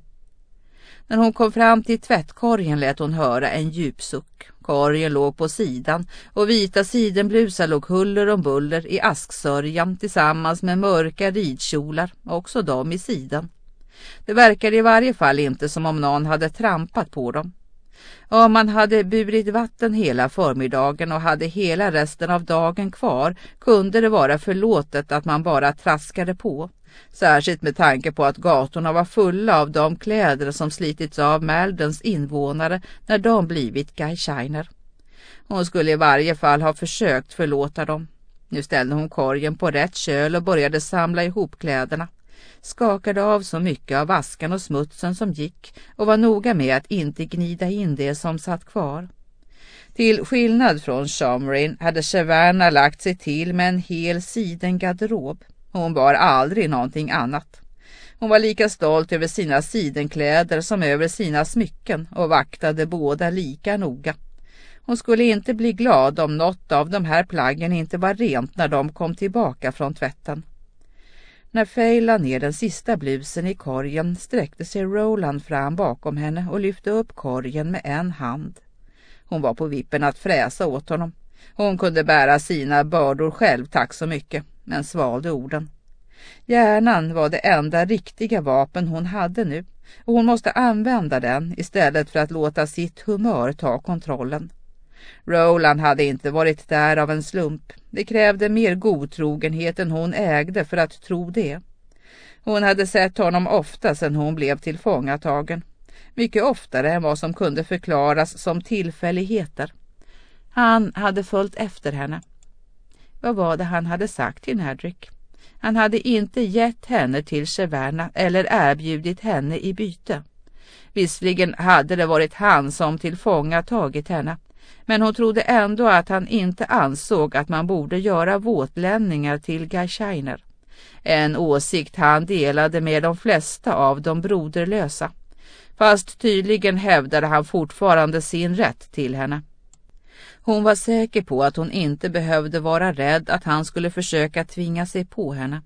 När hon kom fram till tvättkorgen lät hon höra en djup suck. Korgen låg på sidan och vita sidenblusar låg huller om buller i asksörjan tillsammans med mörka ridkjolar, också de i sidan. Det verkade i varje fall inte som om någon hade trampat på dem. Om man hade burit vatten hela förmiddagen och hade hela resten av dagen kvar kunde det vara förlåtet att man bara traskade på. Särskilt med tanke på att gatorna var fulla av de kläder som slitits av Maldens invånare när de blivit Gai'Shainer. Hon skulle i varje fall ha försökt förlåta dem. Nu ställde hon korgen på rätt köl och började samla ihop kläderna. Skakade av så mycket av askan och smutsen som gick och var noga med att inte gnida in det som satt kvar. Till skillnad från Shomrin hade Severna lagt sig till med en hel sidengarderob. Hon bar aldrig någonting annat. Hon var lika stolt över sina sidenkläder som över sina smycken och vaktade båda lika noga. Hon skulle inte bli glad om något av de här plaggen inte var rent när de kom tillbaka från tvätten. När Faye la ner den sista blusen i korgen sträckte sig Roland fram bakom henne och lyfte upp korgen med en hand. Hon var på vippen att fräsa åt honom. Hon kunde bära sina bördor själv, tack så mycket, men svalde orden. Hjärnan var det enda riktiga vapen hon hade nu och hon måste använda den istället för att låta sitt humör ta kontrollen. Roland hade inte varit där av en slump. Det krävde mer godtrogenhet än hon ägde för att tro det. Hon hade sett honom ofta sedan hon blev tillfångatagen. Mycket oftare än vad som kunde förklaras som tillfälligheter. Han hade följt efter henne. Vad var det han hade sagt till Nedrick? Han hade inte gett henne till Severna eller erbjudit henne i byte. Visserligen hade det varit han som tillfångatagit henne. Men hon trodde ändå att han inte ansåg att man borde göra våtlänningar till Gai'Shainer. En åsikt han delade med de flesta av de broderlösa. Fast tydligen hävdade han fortfarande sin rätt till henne. Hon var säker på att hon inte behövde vara rädd att han skulle försöka tvinga sig på henne.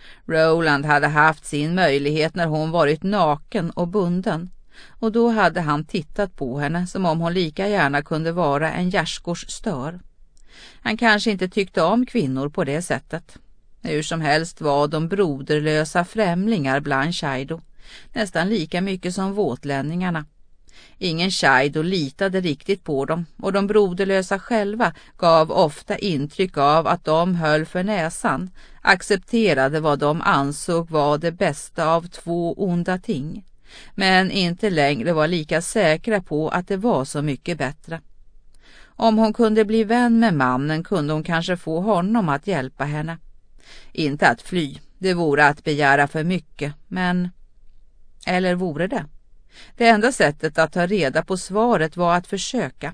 Roland hade haft sin möjlighet när hon varit naken och bunden. Och då hade han tittat på henne som om hon lika gärna kunde vara en gärskors stör. Han kanske inte tyckte om kvinnor på det sättet. Hur som helst var de broderlösa främlingar bland Shido, nästan lika mycket som våtlänningarna. Ingen Shido litade riktigt på dem och de broderlösa själva gav ofta intryck av att de höll för näsan, accepterade vad de ansåg var det bästa av två onda ting. Men inte längre var lika säkra på att det var så mycket bättre. Om hon kunde bli vän med mannen kunde hon kanske få honom att hjälpa henne. Inte att fly, det vore att begära för mycket, men... Eller vore det? Det enda sättet att ta reda på svaret var att försöka.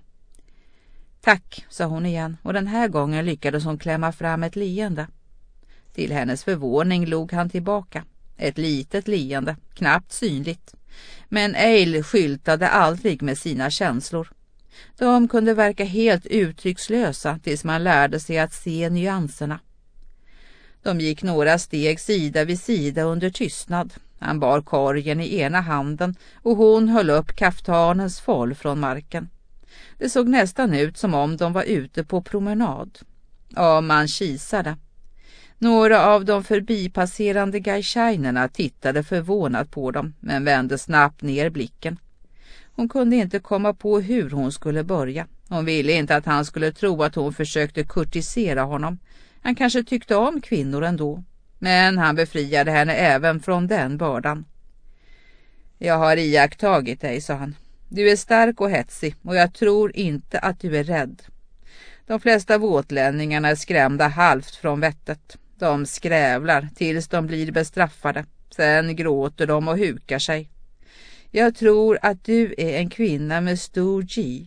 Tack, sa hon igen, och den här gången lyckades hon klämma fram ett leende. Till hennes förvåning log han tillbaka. Ett litet leende, knappt synligt. Men Eil skyltade aldrig med sina känslor. De kunde verka helt uttryckslösa tills man lärde sig att se nyanserna. De gick några steg sida vid sida under tystnad. Han bar korgen i ena handen och hon höll upp kaftanens foll från marken. Det såg nästan ut som om de var ute på promenad. Ja, man kisade. Några av de förbipasserande gaishinerna tittade förvånat på dem, men vände snabbt ner blicken. Hon kunde inte komma på hur hon skulle börja. Hon ville inte att han skulle tro att hon försökte kurtisera honom. Han kanske tyckte om kvinnor ändå. Men han befriade henne även från den bördan. Jag har iakttagit dig, sa han. Du är stark och hetsig och jag tror inte att du är rädd. De flesta våtlänningarna är skrämda halvt från vettet. De skrävlar tills de blir bestraffade. Sen gråter de och hukar sig. Jag tror att du är en kvinna med stor G.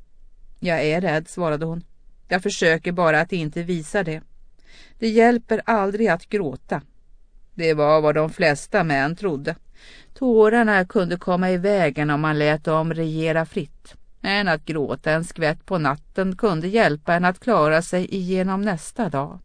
Jag är rädd, svarade hon. Jag försöker bara att inte visa det. Det hjälper aldrig att gråta. Det var vad de flesta män trodde. Tårarna kunde komma i vägen om man lät dem regera fritt. Men att gråta en skvätt på natten kunde hjälpa en att klara sig igenom nästa dag.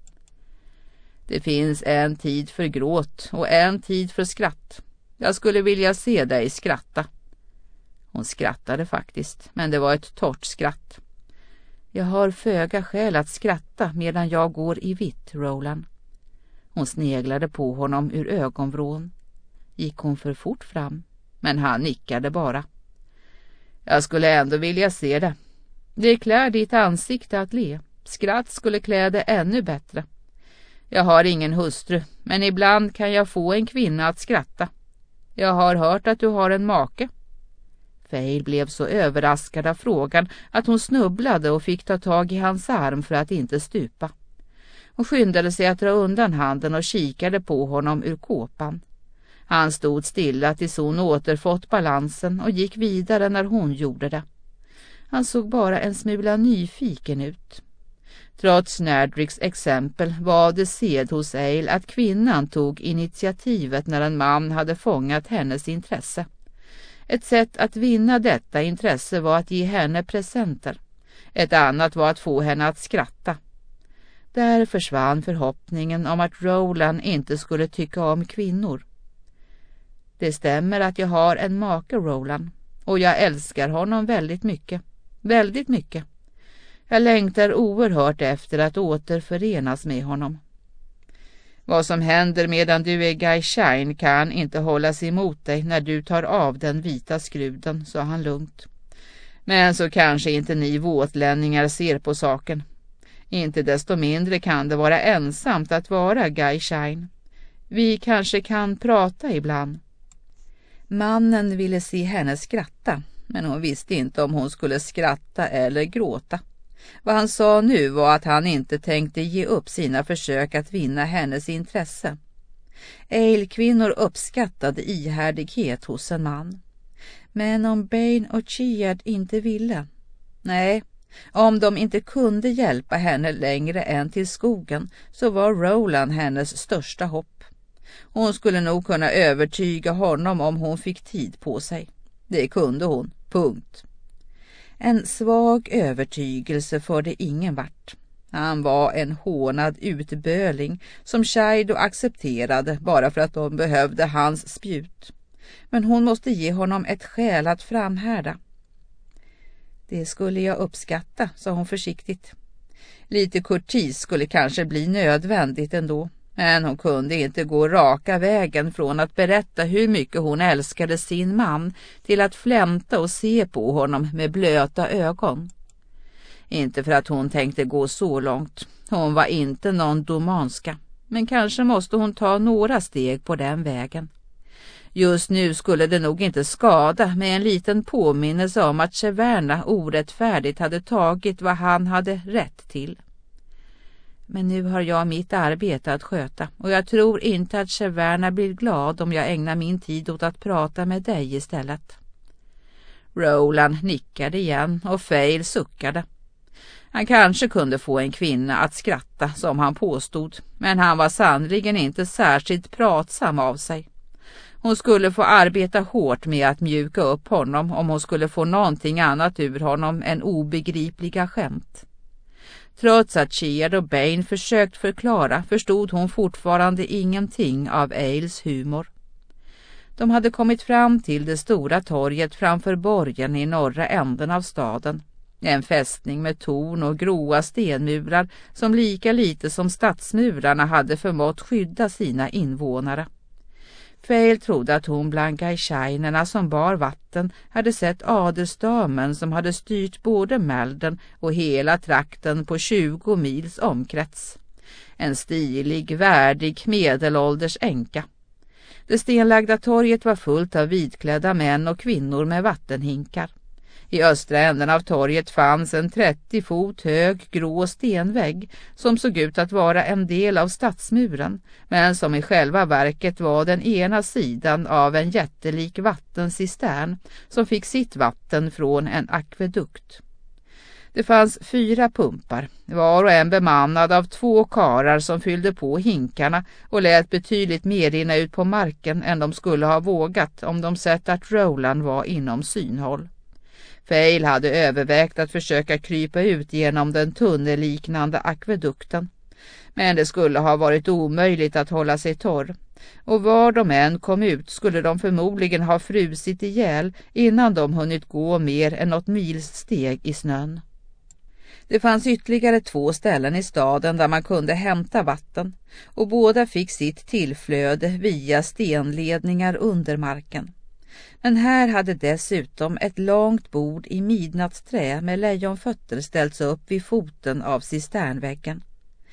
Det finns en tid för gråt och en tid för skratt. Jag skulle vilja se dig skratta. Hon skrattade faktiskt, men det var ett torrt skratt. Jag har föga skäl att skratta medan jag går i vitt, Roland. Hon sneglade på honom ur ögonvrån. Gick hon för fort fram, men han nickade bara. Jag skulle ändå vilja se det. Det klär ditt ansikte att le. Skratt skulle klä det ännu bättre. Jag har ingen hustru, men ibland kan jag få en kvinna att skratta. Jag har hört att du har en make. Faye blev så överraskad av frågan att hon snubblade och fick ta tag i hans arm för att inte stupa. Hon skyndade sig att dra undan handen och kikade på honom ur kåpan. Han stod stilla tills hon återfått balansen och gick vidare när hon gjorde det. Han såg bara en smula nyfiken ut. Trots Nerdricks exempel var det sed hos Eil att kvinnan tog initiativet när en man hade fångat hennes intresse. Ett sätt att vinna detta intresse var att ge henne presenter. Ett annat var att få henne att skratta. Där försvann förhoppningen om att Roland inte skulle tycka om kvinnor. Det stämmer att jag har en make, Roland, och jag älskar honom väldigt mycket. Väldigt mycket. Jag längtar oerhört efter att återförenas med honom. Vad som händer medan du är gaishin kan inte hållas emot dig när du tar av den vita skruden, sa han lugnt. Men så kanske inte ni våtlänningar ser på saken. Inte desto mindre kan det vara ensamt att vara gaishin. Vi kanske kan prata ibland. Mannen ville se henne skratta, men hon visste inte om hon skulle skratta eller gråta. Vad han sa nu var att han inte tänkte ge upp sina försök att vinna hennes intresse. Eil-kvinnor uppskattade ihärdighet hos en man. Men om Bane och Chiad inte ville? Nej, om de inte kunde hjälpa henne längre än till skogen så var Roland hennes största hopp. Hon skulle nog kunna övertyga honom om hon fick tid på sig. Det kunde hon, punkt. En svag övertygelse förde ingen vart. Han var en hånad utböling som Shido accepterade bara för att de behövde hans spjut. Men hon måste ge honom ett skäl att framhärda. Det skulle jag uppskatta, sa hon försiktigt. Lite kurtis skulle kanske bli nödvändigt ändå. Men hon kunde inte gå raka vägen från att berätta hur mycket hon älskade sin man till att flämta och se på honom med blöta ögon. Inte för att hon tänkte gå så långt. Hon var inte någon domanska. Men kanske måste hon ta några steg på den vägen. Just nu skulle det nog inte skada med en liten påminnelse om att Cheverna orättfärdigt hade tagit vad han hade rätt till. Men nu har jag mitt arbete att sköta och jag tror inte att Cheverna blir glad om jag ägnar min tid åt att prata med dig istället. Roland nickade igen och Fail suckade. Han kanske kunde få en kvinna att skratta som han påstod, men han var sannoliken inte särskilt pratsam av sig. Hon skulle få arbeta hårt med att mjuka upp honom om hon skulle få någonting annat ur honom än obegripliga skämt. Trots att Sheard och Bain försökt förklara förstod hon fortfarande ingenting av Ailes humor. De hade kommit fram till det stora torget framför borgen i norra änden av staden. En fästning med torn och gråa stenmurar som lika lite som stadsmurarna hade förmått skydda sina invånare. Fail trodde att hon bland gaishinerna som bar vatten hade sett adelsdamen som hade styrt både Malden och hela trakten på 20 mils omkrets. En stilig, värdig, medelålders änka. Det stenlagda torget var fullt av vitklädda män och kvinnor med vattenhinkar. I östra änden av torget fanns en 30 fot hög grå stenvägg som såg ut att vara en del av stadsmuren, men som i själva verket var den ena sidan av en jättelik vattencistern som fick sitt vatten från en akvedukt. Det fanns 4 pumpar, var och en bemannad av 2 karar som fyllde på hinkarna och lät betydligt mer rinna ut på marken än de skulle ha vågat om de sett att Roland var inom synhåll. Fail hade övervägt att försöka krypa ut genom den tunnelliknande akvedukten, men det skulle ha varit omöjligt att hålla sig torr, och var de än kom ut skulle de förmodligen ha frusit ihjäl innan de hunnit gå mer än något milssteg i snön. Det fanns ytterligare 2 ställen i staden där man kunde hämta vatten, och båda fick sitt tillflöde via stenledningar under marken. Men här hade dessutom ett långt bord i midnattsträ med lejonfötter ställts upp vid foten av cisternväggen.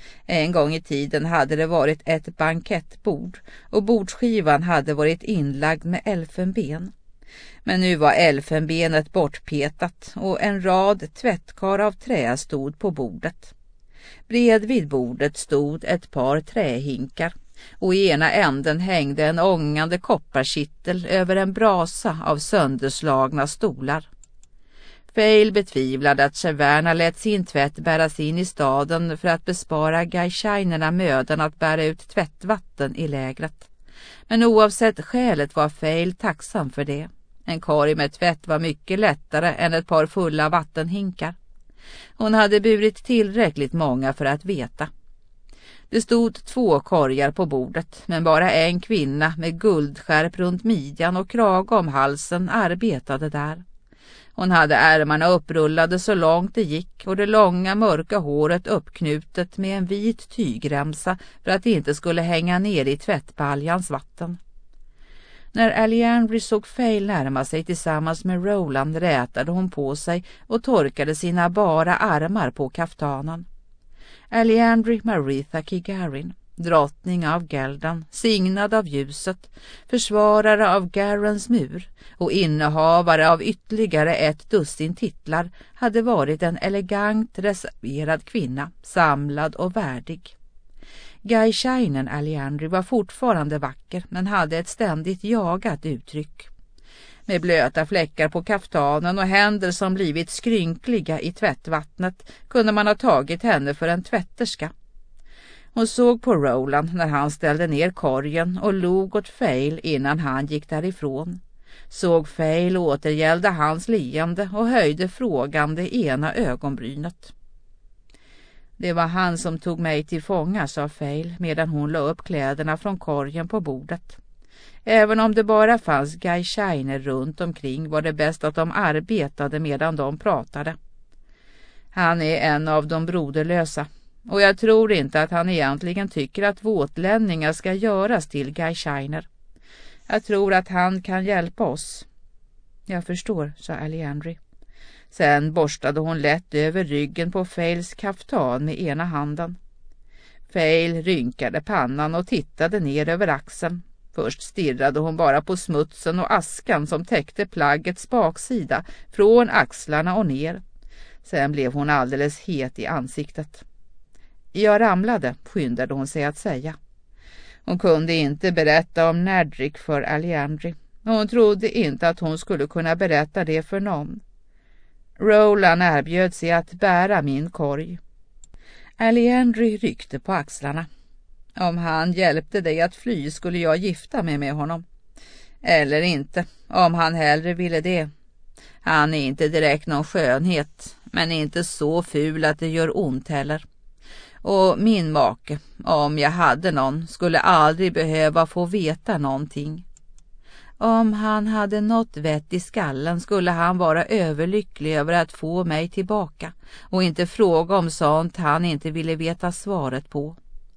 En gång i tiden hade det varit ett bankettbord och bordsskivan hade varit inlagd med elfenben. Men nu var elfenbenet bortpetat och en rad tvättkar av trä stod på bordet. Bredvid bordet stod ett par trähinkar och i ena änden hängde en ångande kopparkittel över en brasa av sönderslagna stolar. Fail betvivlade att Cheverna lät sin tvätt bäras in i staden för att bespara gaishinerna mödan att bära ut tvättvatten i lägret. Men oavsett skälet var Fail tacksam för det. En korg med tvätt var mycket lättare än ett par fulla vattenhinkar. Hon hade burit tillräckligt många för att veta. Det stod 2 korgar på bordet, men bara en kvinna med guldskärp runt midjan och krage om halsen arbetade där. Hon hade ärmarna upprullade så långt det gick och det långa mörka håret uppknutet med en vit tygremsa för att det inte skulle hänga ner i tvättbaljans vatten. När Aliandry såg Fail närma sig tillsammans med Roland rätade hon på sig och torkade sina bara armar på kaftanen. Aliandry Maritha Kigarin, drottning av Geldan, signad av ljuset, försvarare av Garrens mur och innehavare av ytterligare 1 dussin titlar, hade varit en elegant reserverad kvinna, samlad och värdig. Gaishinen Aliandry var fortfarande vacker men hade ett ständigt jagat uttryck. Med blöta fläckar på kaftanen och händer som blivit skrynkliga i tvättvattnet kunde man ha tagit henne för en tvätterska. Hon såg på Roland när han ställde ner korgen och log åt Fail innan han gick därifrån. Såg Fail återgälda hans leende och höjde frågande ena ögonbrynet. Det var han som tog mig till fånga, sa Fail medan hon la upp kläderna från korgen på bordet. Även om det bara fanns gaishiner runt omkring var det bäst att de arbetade medan de pratade. Han är en av de broderlösa och jag tror inte att han egentligen tycker att våtlänningar ska göras till gaishiner. Jag tror att han kan hjälpa oss. Jag förstår, sa Aliandry. Sen borstade hon lätt över ryggen på Fails kaftan med ena handen. Fail rynkade pannan och tittade ner över axeln. Först stirrade hon bara på smutsen och askan som täckte plaggets baksida från axlarna och ner. Sen blev hon alldeles het i ansiktet. Jag ramlade, skyndade hon sig att säga. Hon kunde inte berätta om Nedrick för Aliandry. Hon trodde inte att hon skulle kunna berätta det för någon. Roland erbjöd sig att bära min korg. Aliandry ryckte på axlarna. Om han hjälpte dig att fly skulle jag gifta mig med honom. Eller inte, om han hellre ville det. Han är inte direkt någon skönhet, men inte så ful att det gör ont heller. Och min make, om jag hade någon, skulle aldrig behöva få veta någonting. Om han hade något vett i skallen skulle han vara överlycklig över att få mig tillbaka och inte fråga om sånt han inte ville veta svaret på.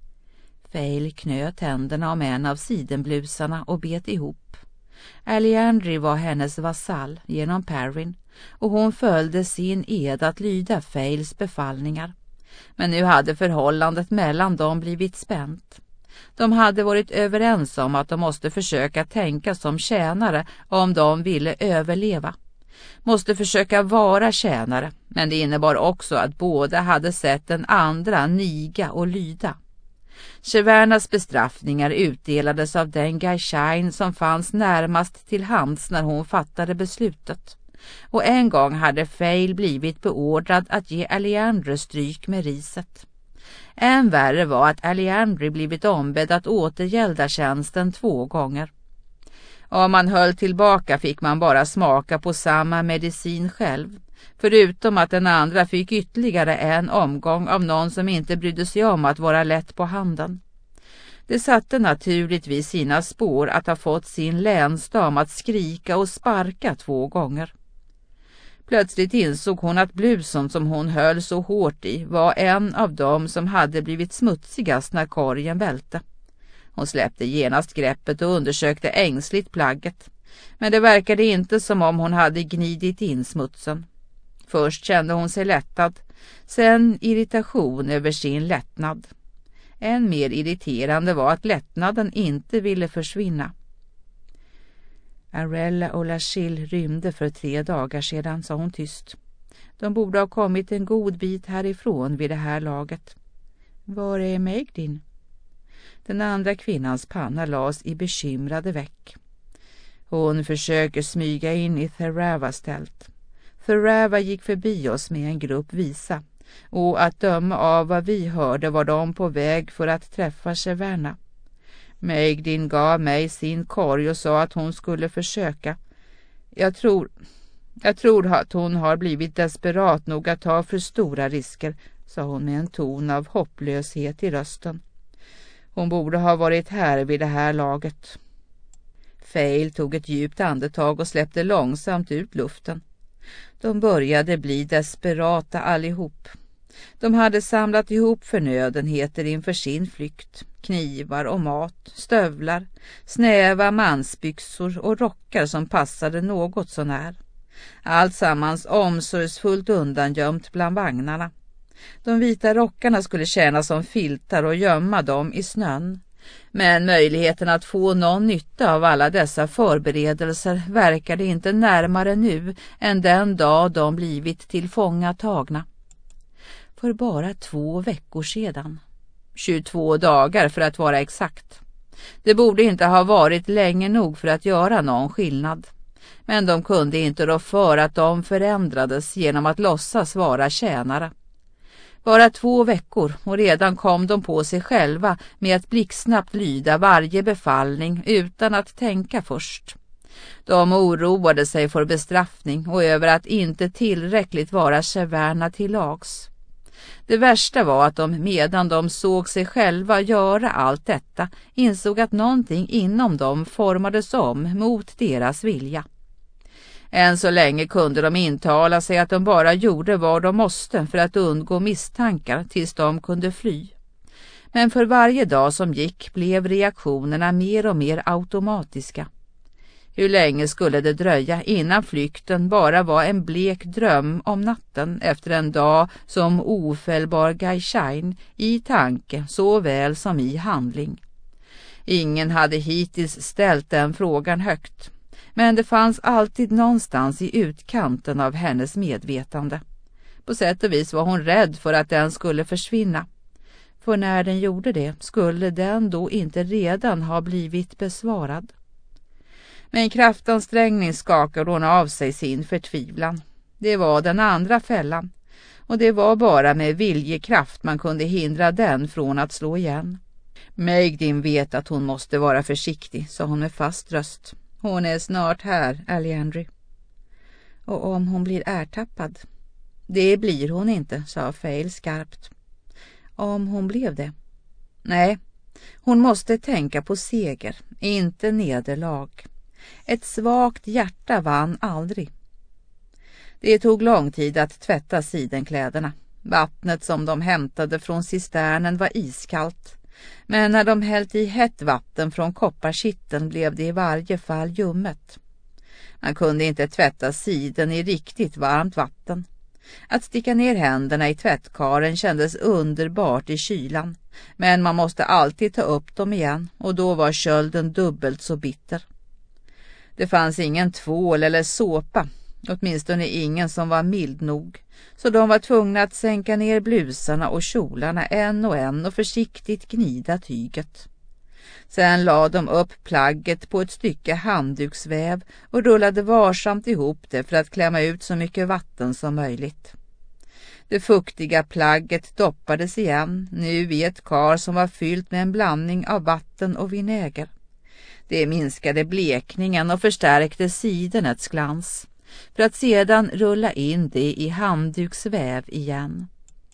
Fail knöt händerna om en av sidenblusarna och bet ihop. Aliandry var hennes vasall genom Perrin och hon följde sin ed att lyda Fails befallningar. Men nu hade förhållandet mellan dem blivit spänt. De hade varit överens om att de måste försöka tänka som tjänare om de ville överleva. Måste försöka vara tjänare, men det innebar också att båda hade sett den andra niga och lyda. Chevernas bestraffningar utdelades av den Gaichain som fanns närmast till hands när hon fattade beslutet. Och en gång hade Fail blivit beordrad att ge Aliandry stryk med riset. Än värre var att Aliandry blivit ombedd att återgälda tjänsten 2 gånger. Om man höll tillbaka fick man bara smaka på samma medicin själv, förutom att den andra fick ytterligare en omgång av någon som inte brydde sig om att vara lätt på handen. Det satte naturligtvis sina spår att ha fått sin länsdam att skrika och sparka 2 gånger. Plötsligt insåg hon att blusen som hon höll så hårt i var en av dem som hade blivit smutsigast när korgen välte. Hon släppte genast greppet och undersökte ängsligt plagget, men det verkade inte som om hon hade gnidit in smutsen. Först kände hon sig lättad, sen irritation över sin lättnad. Än mer irriterande var att lättnaden inte ville försvinna. Arella och Lachille rymde för 3 dagar sedan, sa hon tyst. De borde ha kommit en god bit härifrån vid det här laget. Var är Megdin? Den andra kvinnans panna lades i bekymrade veck. Hon försöker smyga in i Theravas tält. Therava gick förbi oss med en grupp visa, och att döma av vad vi hörde var de på väg för att träffa Cheverna. Megdin gav mig sin korg och sa att hon skulle försöka. Jag tror att hon har blivit desperat nog att ta för stora risker, sa hon med en ton av hopplöshet i rösten. Hon borde ha varit här vid det här laget. Fail tog ett djupt andetag och släppte långsamt ut luften. De började bli desperata allihop. De hade samlat ihop förnödenheter inför sin flykt. Knivar och mat, stövlar, snäva mansbyxor och rockar som passade något så när. Alltsammans omsorgsfullt undangömt bland vagnarna. De vita rockarna skulle tjäna som filtar och gömma dem i snön. Men möjligheten att få någon nytta av alla dessa förberedelser verkade inte närmare nu än den dag de blivit tillfångatagna. För bara 2 veckor sedan. 22 dagar för att vara exakt. Det borde inte ha varit länge nog för att göra någon skillnad. Men de kunde inte rå för att de förändrades genom att låtsas vara tjänare. Bara 2 veckor och redan kom de på sig själva med att blixtsnabbt lyda varje befallning utan att tänka först. De oroade sig för bestraffning och över att inte tillräckligt vara Cheverna till lags. Det värsta var att de medan de såg sig själva göra allt detta insåg att någonting inom dem formades om mot deras vilja. Än så länge kunde de intala sig att de bara gjorde vad de måste för att undgå misstankar tills de kunde fly. Men för varje dag som gick blev reaktionerna mer och mer automatiska. Hur länge skulle det dröja innan flykten bara var en blek dröm om natten efter en dag som ofällbar Gaichain i tanke såväl som i handling? Ingen hade hittills ställt den frågan högt, men det fanns alltid någonstans i utkanten av hennes medvetande. På sätt och vis var hon rädd för att den skulle försvinna. för när den gjorde det skulle den då inte redan ha blivit besvarad. Med en kraftansträngning skakade hon av sig sin förtvivlan. Det var den andra fällan, och det var bara med viljekraft man kunde hindra den från att slå igen. Magdin vet att hon måste vara försiktig, sa hon med fast röst. Hon är snart här, Alliandry. Och om hon blir ertappad? Det blir hon inte, sa Fail skarpt. Om hon blev det? Nej, hon måste tänka på seger, inte nederlag. Ett svagt hjärta vann aldrig. Det tog lång tid att tvätta sidenkläderna. Vattnet som de hämtade från cisternen var iskallt. Men när de hällt i hett vatten från kopparkitteln blev det i varje fall ljummet. Man kunde inte tvätta siden i riktigt varmt vatten. Att sticka ner händerna i tvättkaren kändes underbart i kylan. Men man måste alltid ta upp dem igen och då var kölden dubbelt så bitter. Det fanns ingen tvål eller såpa, åtminstone ingen som var mild nog. Så de var tvungna att sänka ner blusarna och kjolarna en och försiktigt gnida tyget. Sen lade de upp plagget på ett stycke handduksväv och rullade varsamt ihop det för att klämma ut så mycket vatten som möjligt. Det fuktiga plagget doppades igen, nu i ett kar som var fyllt med en blandning av vatten och vinäger. Det minskade blekningen och förstärkte sidenets glans, för att sedan rulla in det i handduksväv igen.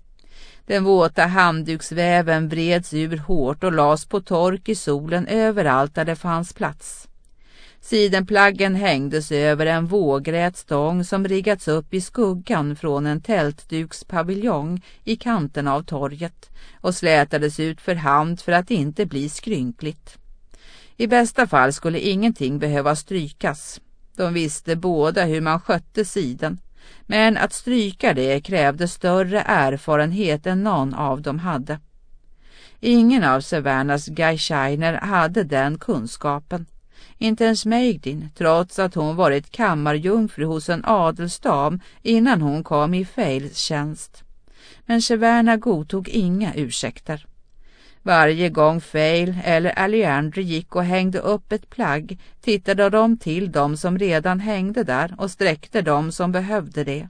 Den våta handduksväven vreds ur hårt och lades på tork i solen överallt där det fanns plats. Sidenplaggen hängdes över en vågrät stång som riggats upp i skuggan från en tältdukspaviljong i kanten av torget och slätades ut för hand för att inte bli skrynkligt. I bästa fall skulle ingenting behöva strykas. De visste båda hur man skötte siden, men att stryka det krävde större erfarenhet än någon av dem hade. Ingen av Severnas Guyshiner hade den kunskapen. Inte ens Magdin, trots att hon varit kammarjungfru hos en adelsdam innan hon kom i Fails tjänst. Men Severna godtog inga ursäkter. Varje gång Fail eller Alliandry gick och hängde upp ett plagg tittade de till dem som redan hängde där och sträckte dem som behövde det.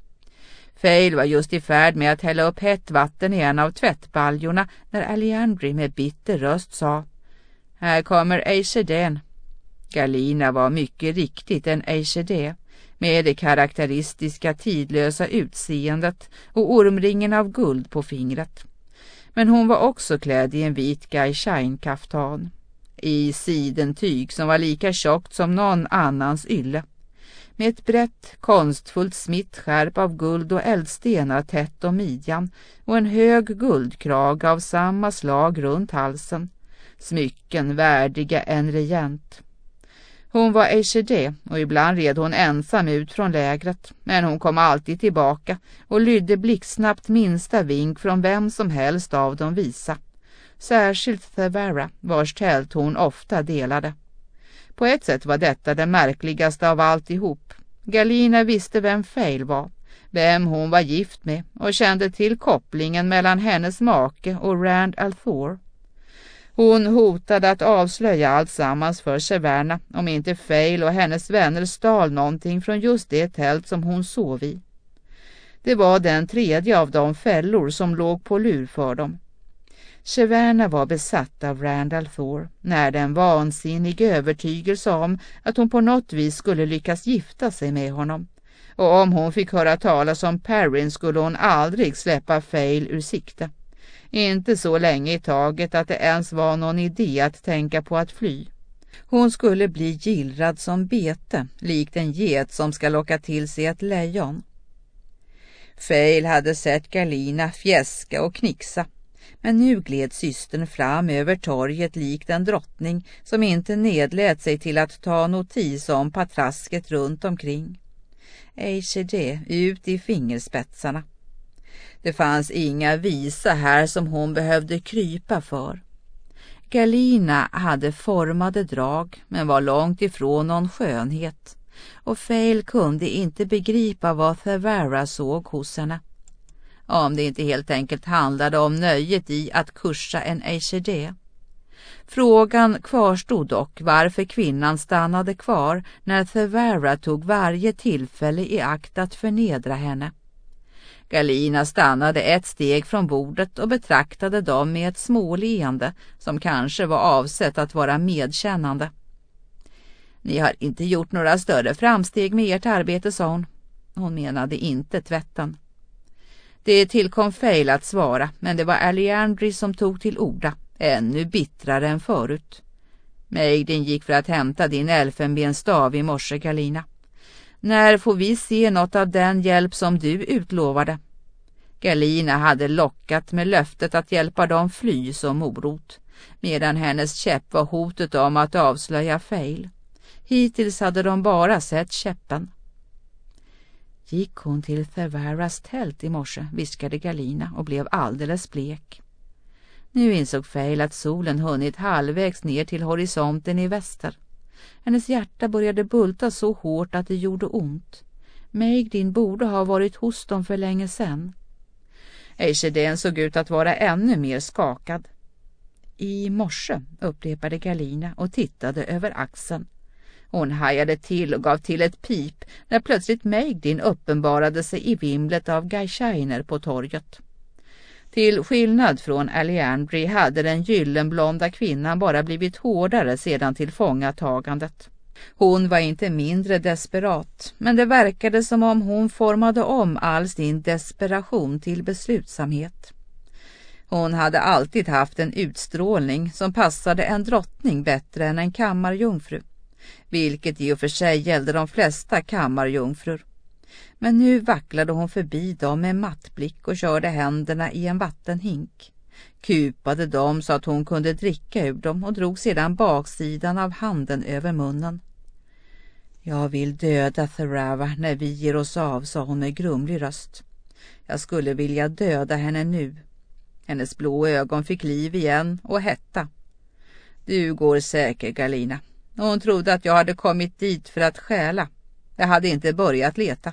Fail var just i färd med att hälla upp hett vatten i en av tvättbaljorna när Alliandry med bitter röst sa: Här kommer Aishedén. Galina var mycket riktigt en Aishedé med det karaktäristiska tidlösa utseendet och ormringen av guld på fingret. Men hon var också klädd i en vit Guyshine-kaftan, i sidentyg som var lika tjockt som någon annans ylle, med ett brett, konstfullt smittskärp av guld och eldstenar tätt om midjan och en hög guldkrag av samma slag runt halsen, smycken värdiga en regent. Hon var Aishedé och ibland red hon ensam ut från lägret, men hon kom alltid tillbaka och lydde blixtsnabbt minsta vink från vem som helst av dem visa. Särskilt Thevera, vars tält hon ofta delade. På ett sätt var detta det märkligaste av alltihop. Galina visste vem Fail var, vem hon var gift med och kände till kopplingen mellan hennes make och Rand al'Thor. Hon hotade att avslöja allt sammans för Severna om inte Fail och hennes vänner stal någonting från just det tält som hon sov i. Det var den tredje av de fällor som låg på lur för dem. Severna var besatt av Rand al'Thor, när den vansinnig övertygelse om att hon på något vis skulle lyckas gifta sig med honom. Och om hon fick höra talas om Perrin skulle hon aldrig släppa Fail ur sikte. Inte så länge i taget att det ens var någon idé att tänka på att fly. Hon skulle bli gillrad som bete, likt en get som ska locka till sig ett lejon. Fail hade sett Galina fjäska och knixa, men nu gled systern fram över torget likt en drottning som inte nedlät sig till att ta notis om patrasket runt omkring. Aishedé ut i fingerspetsarna. Det fanns inga visa här som hon behövde krypa för. Galina hade formade drag men var långt ifrån någon skönhet, och Fail kunde inte begripa vad Thevera såg hos henne. om det inte helt enkelt handlade om nöjet i att kursa en Aishede. Frågan kvarstod dock varför kvinnan stannade kvar när Thevara tog varje tillfälle i akt att förnedra henne. Galina stannade ett steg från bordet och betraktade dem med ett småleende som kanske var avsett att vara medkännande. Ni har inte gjort några större framsteg med ert arbete, sa hon. Hon menade inte tvätten. Det tillkom Fail att svara, men det var Alliandry som tog till orda, ännu bittrare än förut. Meigdin gick för att hämta din elfenbenstav i morse, Galina. När får vi se något av den hjälp som du utlovade? Galina hade lockat med löftet att hjälpa dem fly som morot, medan hennes käpp var hotet om att avslöja Fail. Hittills hade de bara sett käppen. Gick hon till Thevaras tält i morse, viskade Galina och blev alldeles blek. Nu insåg Fail att solen hunnit halvvägs ner till horisonten i väster. Hennes hjärta började bulta så hårt att det gjorde ont. Meigdin borde ha varit hos dem för länge sedan. Aisheden såg ut att vara ännu mer skakad. I morse, upprepade Galina och tittade över axeln. Hon hajade till och gav till ett pip när plötsligt Meigdin uppenbarade sig i vimlet av Gaichainer på torget. Till skillnad från Alliandry hade den gyllenblonda kvinnan bara blivit hårdare sedan tillfångatagandet. Hon var inte mindre desperat, men det verkade som om hon formade om all sin desperation till beslutsamhet. Hon hade alltid haft en utstrålning som passade en drottning bättre än en kammarjungfru, vilket i och för sig gällde de flesta kammarjungfrur. Men nu vacklade hon förbi dem med mattblick och körde händerna i en vattenhink. Kupade dem så att hon kunde dricka ur dem och drog sedan baksidan av handen över munnen. Jag vill döda Thevara när vi ger oss av, sa hon med grumlig röst. Jag skulle vilja döda henne nu. Hennes blå ögon fick liv igen och hetta. Du går säker, Galina. Hon trodde att jag hade kommit dit för att stjäla. Jag hade inte börjat leta.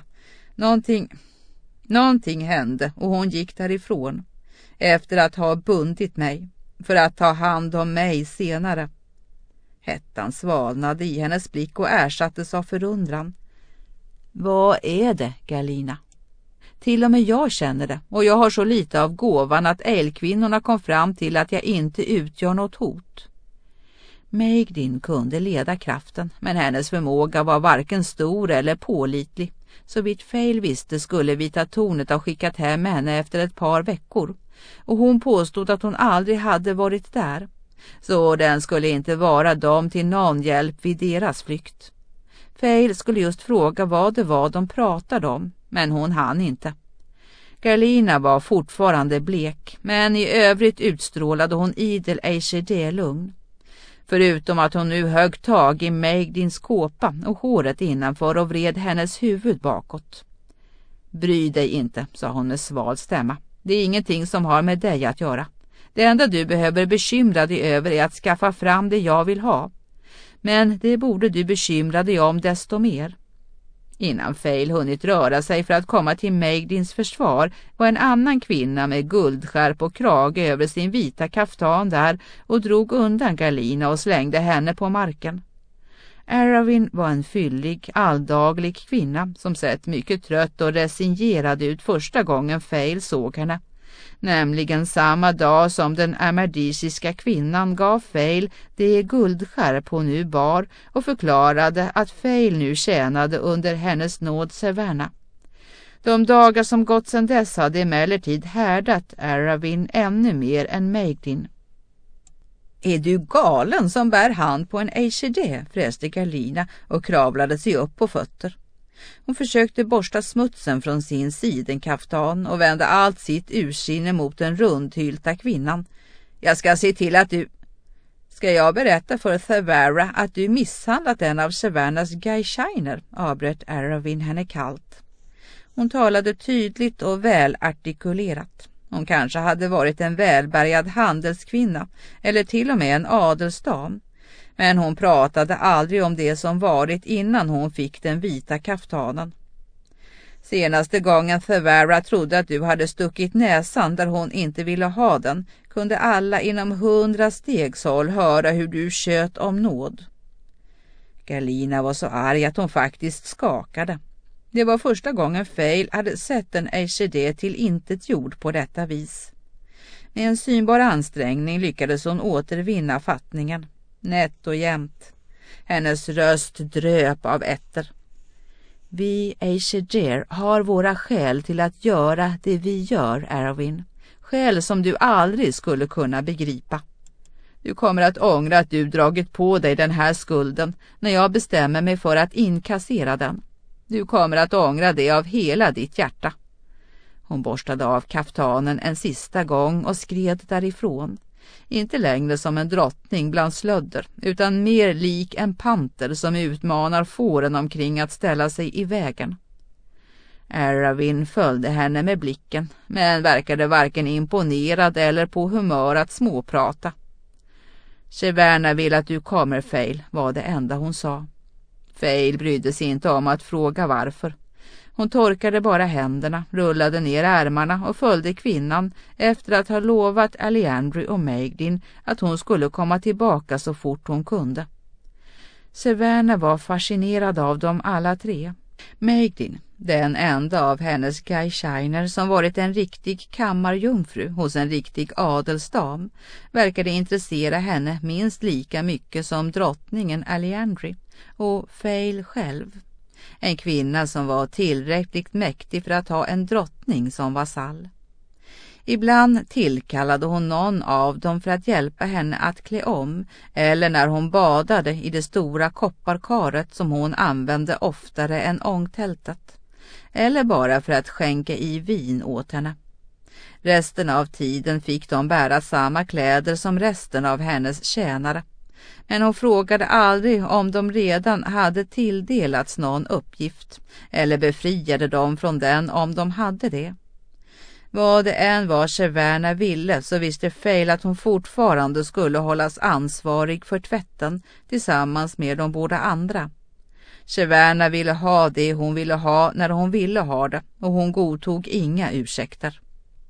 Någonting hände och hon gick därifrån efter att ha bundit mig för att ta hand om mig senare. Hettan svalnade i hennes blick och ersattes av förundran. Vad är det, Galina? Till och med jag känner det, och jag har så lite av gåvan att älgkvinnorna kom fram till att jag inte utgör något hot. Meigdin kunde leda kraften, men hennes förmåga var varken stor eller pålitlig. Så vitt Fail visste skulle Vita Tornet ha skickat hem henne efter ett par veckor, och hon påstod att hon aldrig hade varit där. Så den skulle inte vara dem till någon hjälp vid deras flykt. Fail skulle just fråga vad det var de pratade om, men hon hann inte. Galina var fortfarande blek, men i övrigt utstrålade hon idel Aishede-lugn. Förutom att hon nu högg tag i Meigdins kåpa och håret innanför och vred hennes huvud bakåt. Bry dig inte, sa hon med sval stämma. Det är ingenting som har med dig att göra. Det enda du behöver bekymra dig över är att skaffa fram det jag vill ha. Men det borde du bekymra dig om desto mer. Innan Fail hunnit röra sig för att komma till Meigdins försvar var en annan kvinna med guldskärp och krage över sin vita kaftan där och drog undan Galina och slängde henne på marken. Aravin var en fyllig, alldaglig kvinna som sett mycket trött och resignerad ut första gången Fail såg henne. Nämligen samma dag som den amerdisiska kvinnan gav Fail det guldskärp hon nu bar och förklarade att Fail nu tjänade under hennes nåd Severna. De dagar som gått sedan dess hade emellertid härdat Aravin ännu mer än Meigdin. Är du galen som bär hand på en Aishede? Fräste Galina och kravlade sig upp på fötter. Hon försökte borsta smutsen från sin sidenkaftan och vände allt sitt ursinne mot den rundhylta kvinnan. Jag ska se till att du... Ska jag berätta för Thevara att du misshandlat en av Severnas Gaichainer? Avbröt Aravin henne kallt. Hon talade tydligt och välartikulerat. Hon kanske hade varit en välbärgad handelskvinna eller till och med en adelsdam. Men hon pratade aldrig om det som varit innan hon fick den vita kaftanen. Senaste gången Thevara trodde att du hade stuckit näsan där hon inte ville ha den, kunde alla inom 100 stegshåll höra hur du tjöt om nåd. Galina var så arg att hon faktiskt skakade. Det var första gången Fail hade sett en Aishede till intet jord på detta vis. Med en synbar ansträngning lyckades hon återvinna fattningen. Nätt och jämnt. Hennes röst dröp av ätter. Vi Aishede har våra skäl till att göra det vi gör, Arwen. Skäl som du aldrig skulle kunna begripa. Du kommer att ångra att du dragit på dig den här skulden när jag bestämmer mig för att inkassera den. Du kommer att ångra det av hela ditt hjärta. Hon borstade av kaftanen en sista gång och skred därifrån. Inte längre som en drottning bland slödder, utan mer lik en panter som utmanar fåren omkring att ställa sig i vägen. Arwen följde henne med blicken, men verkade varken imponerad eller på humör att småprata. Severna vill att du kommer, Fail, var det enda hon sa. Fail brydde sig inte om att fråga varför. Hon torkade bara händerna, rullade ner ärmarna och följde kvinnan efter att ha lovat Aliandry och Maegdin att hon skulle komma tillbaka så fort hon kunde. Severna var fascinerad av dem alla tre. Maegdin, den enda av hennes Gai'shiner som varit en riktig kammarjungfru hos en riktig adelsdam, verkade intressera henne minst lika mycket som drottningen Aliandry och Fail själv. En kvinna som var tillräckligt mäktig för att ha en drottning som vasall. Ibland tillkallade hon någon av dem för att hjälpa henne att klä om, eller när hon badade i det stora kopparkaret som hon använde oftare än ångtältet, eller bara för att skänka i vin åt henne. Resten av tiden fick de bära samma kläder som resten av hennes tjänare, men hon frågade aldrig om de redan hade tilldelats någon uppgift, eller befriade dem från den om de hade det. Vad det än var Severna ville så visste Fail att hon fortfarande skulle hållas ansvarig för tvätten tillsammans med de båda andra. Severna ville ha det hon ville ha när hon ville ha det och hon godtog inga ursäkter.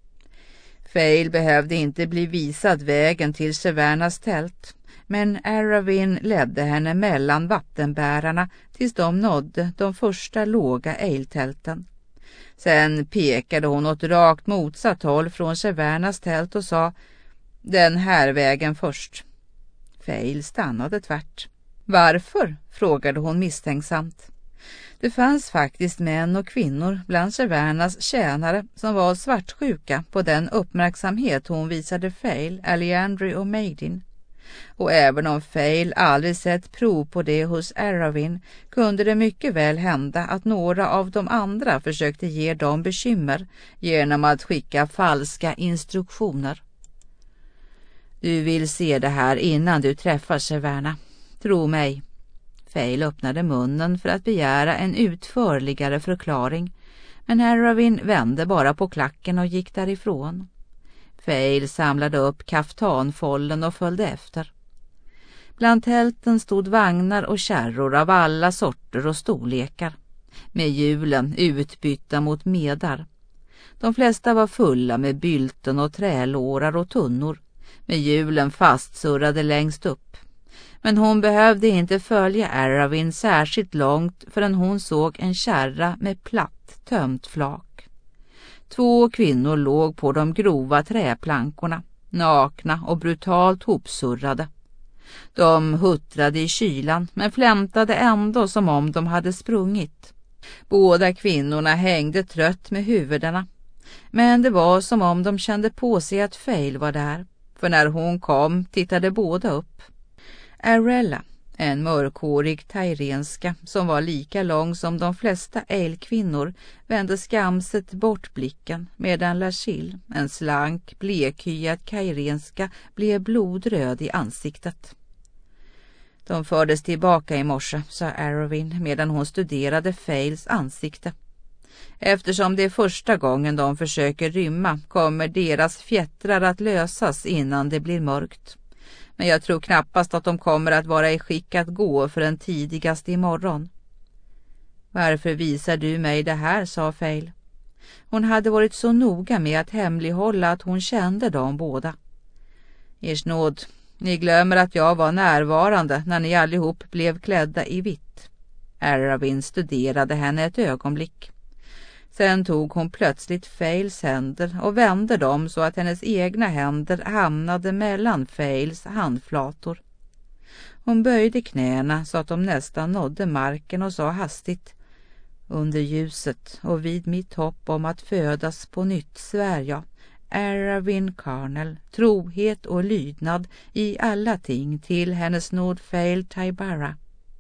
Fail behövde inte bli visad vägen till Severnas tält, men Arwen ledde henne mellan vattenbärarna tills de nådde de första låga eiltälten. Sen pekade hon åt rakt motsatt håll från Severnas tält och sa: den här vägen först. Fail stannade tvärt. Varför? Frågade hon misstänksamt. Det fanns faktiskt män och kvinnor bland Severnas tjänare som var svartsjuka på den uppmärksamhet hon visade Fail, Aliandry och Maegdin. Och även om Fail aldrig sett prov på det hos Arwen kunde det mycket väl hända att några av de andra försökte ge dem bekymmer genom att skicka falska instruktioner. Du vill se det här innan du träffar Severna. Tro mig. Fail öppnade munnen för att begära en utförligare förklaring, men Arwen vände bara på klacken och gick därifrån. Fail samlade upp kaftanfollen och följde efter. Bland tälten stod vagnar och kärror av alla sorter och storlekar, med hjulen utbytta mot medar. De flesta var fulla med bylten och trälårar och tunnor, med hjulen fastsurrade längst upp. Men hon behövde inte följa Arwen särskilt långt förrän hon såg en kärra med platt, tömt flak. 2 kvinnor låg på de grova träplankorna, nakna och brutalt hopsurrade. De huttrade i kylan men flämtade ändå som om de hade sprungit. Båda kvinnorna hängde trött med huvudena, men det var som om de kände på sig att Fail var där, för när hon kom tittade båda upp. Arella, en mörkhårig tairenska som var lika lång som de flesta eilkvinnor, vände skamset bort blicken, medan Lashil, en slank, blekhyad kairenska, blev blodröd i ansiktet. De fördes tillbaka i morse, sa Arwen medan hon studerade Fails ansikte. Eftersom det är första gången de försöker rymma kommer deras fjättrar att lösas innan det blir mörkt. Men jag tror knappast att de kommer att vara i skick att gå förrän tidigast imorgon. Varför visar du mig det här, sa Fail. Hon hade varit så noga med att hemlighålla att hon kände dem båda. Ers nåd, ni glömmer att jag var närvarande när ni allihop blev klädda i vitt. Aravin studerade henne ett ögonblick. Sen tog hon plötsligt Fails händer och vände dem så att hennes egna händer hamnade mellan Fails handflator. Hon böjde knäna så att de nästan nådde marken och sa hastigt: under ljuset och vid mitt hopp om att födas på nytt svär jag, Aravin Carnel, trohet och lydnad i alla ting till hennes nåd Fail Taibara.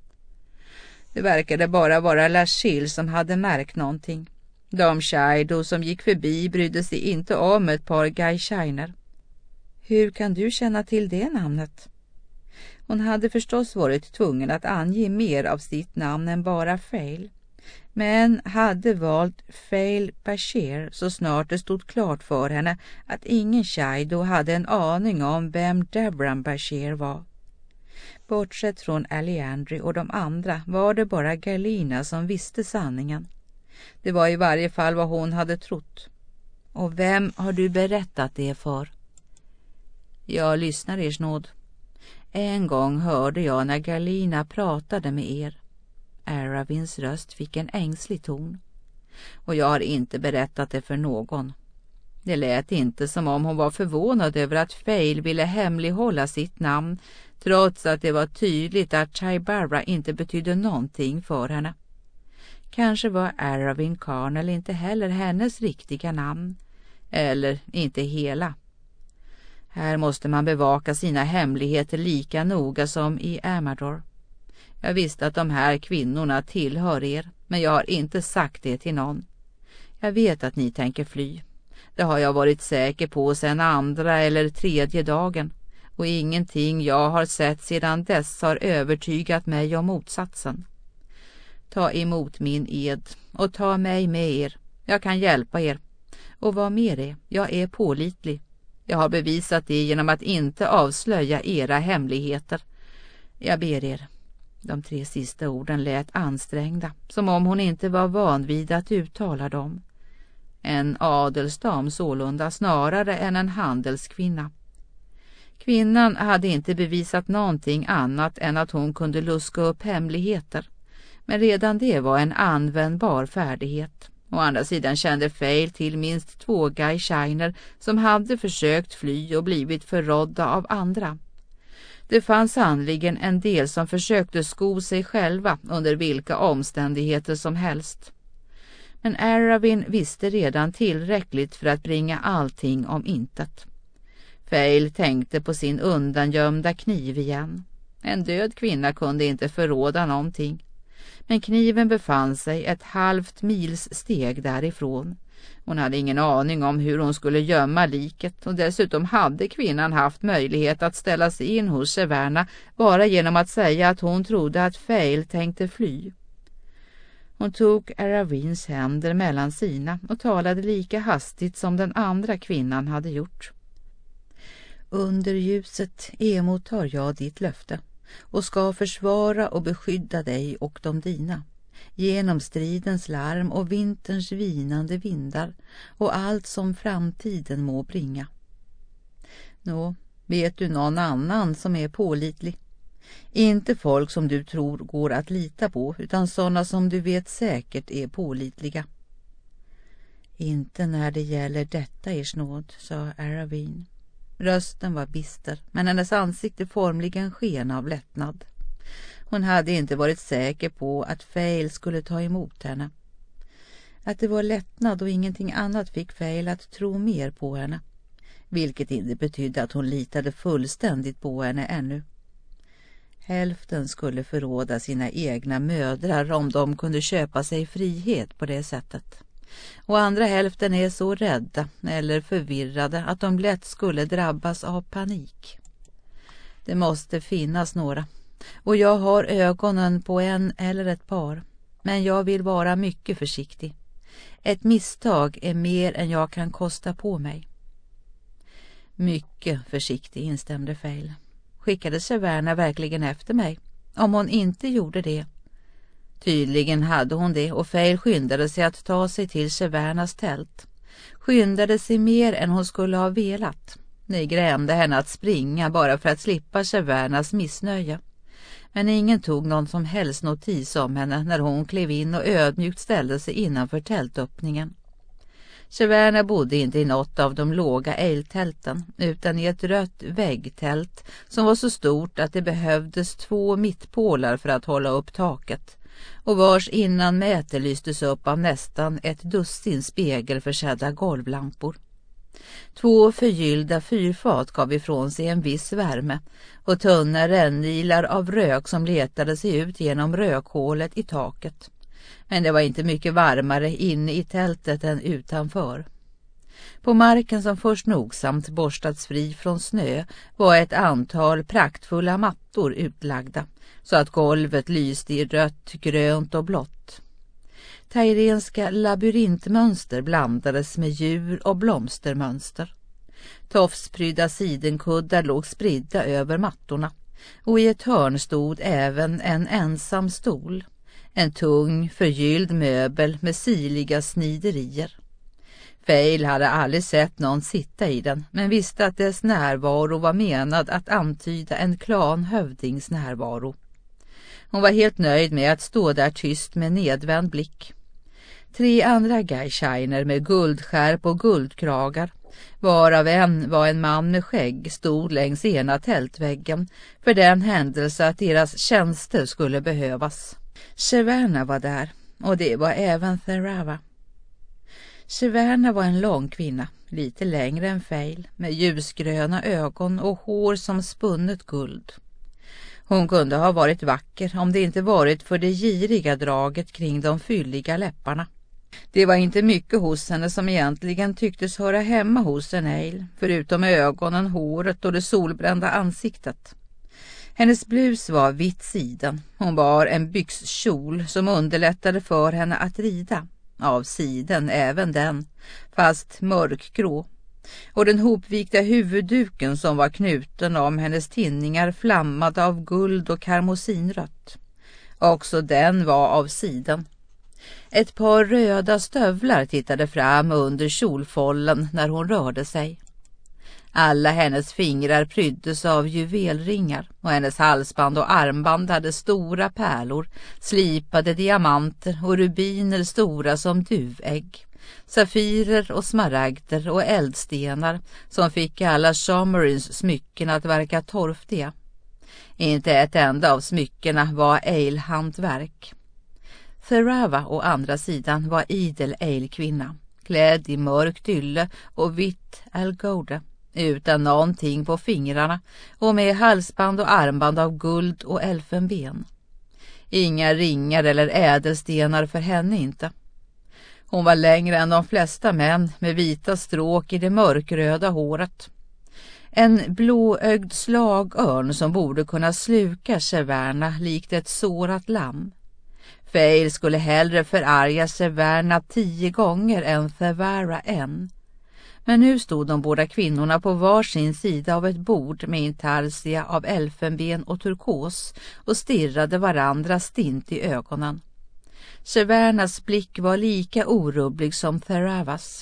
Det verkade bara vara Lashil som hade märkt någonting. De Shaido som gick förbi brydde sig inte om ett par Gaishiner. Hur kan du känna till det namnet? Hon hade förstås varit tvungen att ange mer av sitt namn än bara Fail, men hade valt Fail Bashir så snart det stod klart för henne att ingen Shaido hade en aning om vem Debram Bashir var. Bortsett från Aliandri och de andra var det bara Galina som visste sanningen. Det var i varje fall vad hon hade trott. Och vem har du berättat det för? Jag lyssnar, ers nåd. En gång hörde jag när Galina pratade med er. Aravins röst fick en ängslig ton. Och jag har inte berättat det för någon. Det lät inte som om hon var förvånad över att Fail ville hemlighålla sitt namn, trots att det var tydligt att Taibara inte betydde någonting för henne. Kanske var Aravin Carnel inte heller hennes riktiga namn, eller inte hela. Här måste man bevaka sina hemligheter lika noga som i Amador. Jag visste att de här kvinnorna tillhör er, men jag har inte sagt det till någon. Jag vet att ni tänker fly. Det har jag varit säker på sedan andra eller tredje dagen, och ingenting jag har sett sedan dess har övertygat mig om motsatsen. Ta emot min ed och ta mig med er. Jag kan hjälpa er. Och vad mer är, jag är pålitlig. Jag har bevisat det genom att inte avslöja era hemligheter. Jag ber er. De 3 sista orden lät ansträngda, som om hon inte var van vid att uttala dem. En adelsdam sålunda snarare än en handelskvinna. Kvinnan hade inte bevisat någonting annat än att hon kunde luska upp hemligheter. Men redan det var en användbar färdighet. Å andra sidan kände Fail till minst 2 Gaishiner som hade försökt fly och blivit förrådda av andra. Det fanns sannoliken en del som försökte sko sig själva under vilka omständigheter som helst. Men Aravin visste redan tillräckligt för att bringa allting om intet. Fail tänkte på sin undangömda kniv igen. En död kvinna kunde inte förråda någonting. Men kniven befann sig ett halvt mils steg därifrån. Hon hade ingen aning om hur hon skulle gömma liket, och dessutom hade kvinnan haft möjlighet att ställa sig in hos Severna bara genom att säga att hon trodde att Fail tänkte fly. Hon tog Aravins händer mellan sina och talade lika hastigt som den andra kvinnan hade gjort. Under ljuset emottar jag ditt löfte och ska försvara och beskydda dig och de dina genom stridens larm och vinterns vinande vindar och allt som framtiden må bringa. Nå, vet du någon annan som är pålitlig? Inte folk som du tror går att lita på, utan sådana som du vet säkert är pålitliga. Inte när det gäller detta, ers nåd, sa Aravin. Rösten var bister, men hennes ansikte formligen sken av lättnad. Hon hade inte varit säker på att Fail skulle ta emot henne. Att det var lättnad och ingenting annat fick Fail att tro mer på henne, vilket inte betydde att hon litade fullständigt på henne ännu. Hälften skulle förråda sina egna mödrar om de kunde köpa sig frihet på det sättet. Och andra hälften är så rädda eller förvirrade att de lätt skulle drabbas av panik. Det måste finnas några, och jag har ögonen på en eller ett par, men jag vill vara mycket försiktig. Ett misstag är mer än jag kan kosta på mig. Mycket försiktig, instämde Fail. Skickade Severna verkligen efter mig? Om hon inte gjorde det? Tydligen hade hon det och Fail skyndade sig att ta sig till Chevernas tält. Skyndade sig mer än hon skulle ha velat. Det grämde henne att springa bara för att slippa Chevernas missnöje. Men ingen tog någon som helst notis om henne när hon klev in och ödmjukt ställde sig innanför tältöppningen. Cheverna bodde inte i något av de låga älgtälten utan i ett rött väggtält som var så stort att det behövdes 2 mittpålar för att hålla upp taket och vars innanmäte lystes upp av nästan ett dussin spegelförsedda golvlampor. 2 förgyllda fyrfat gav ifrån sig en viss värme och tunna rännilar av rök som letade sig ut genom rökhålet i taket. Men det var inte mycket varmare inne i tältet än utanför. På marken som först nogsamt borstats fri från snö var ett antal praktfulla mattor utlagda så att golvet lyste i rött, grönt och blått. Tairenska labyrintmönster blandades med djur- och blomstermönster. Tofsprydda sidenkuddar låg spridda över mattorna och i ett hörn stod även en ensam stol. En tung, förgylld möbel med sirliga sniderier. Fail hade aldrig sett någon sitta i den, men visste att dess närvaro var menad att antyda en klanhövdings närvaro. Hon var helt nöjd med att stå där tyst med nedvänd blick. 3 andra geishiner med guldskärp och guldkragar, varav en var en man med skägg, stod längs ena tältväggen för den händelse att deras tjänster skulle behövas. Cheverna var där och det var även Thorava. Cheverna var en lång kvinna, lite längre än Fail, med ljusgröna ögon och hår som spunnet guld. Hon kunde ha varit vacker om det inte varit för det giriga draget kring de fylliga läpparna. Det var inte mycket hos henne som egentligen tycktes höra hemma hos en Eil, förutom ögonen, håret och det solbrända ansiktet. Hennes blus var vitt siden. Hon bar en byxkjol som underlättade för henne att rida. Av siden även den, fast mörkgrå. Och den hopvikta huvudduken som var knuten om hennes tinningar flammade av guld och karmosinrött. Också den var av siden. Ett par röda stövlar tittade fram under kjolfållen när hon rörde sig. Alla hennes fingrar pryddes av juvelringar och hennes halsband och armband hade stora pärlor, slipade diamanter och rubiner stora som duvägg, safirer och smaragder och eldstenar som fick alla Shamarins smycken att verka torftiga. Inte ett enda av smyckena var eilhantverk. Thorava å andra sidan var idel eilkvinna, klädd i mörkt ylle och vitt algode, utan någonting på fingrarna och med halsband och armband av guld och elfenben. Inga ringar eller ädelstenar för henne inte. Hon var längre än de flesta män med vita stråk i det mörkröda håret. En blåögd slagörn som borde kunna sluka Cheverna likt ett sårat lamm. Fail skulle hellre förarga Cheverna 10 gånger än Thevara en. Men nu stod de båda kvinnorna på var sin sida av ett bord med intarsia av elfenben och turkos och stirrade varandra stint i ögonen. Chevernas blick var lika orubblig som Thoravas.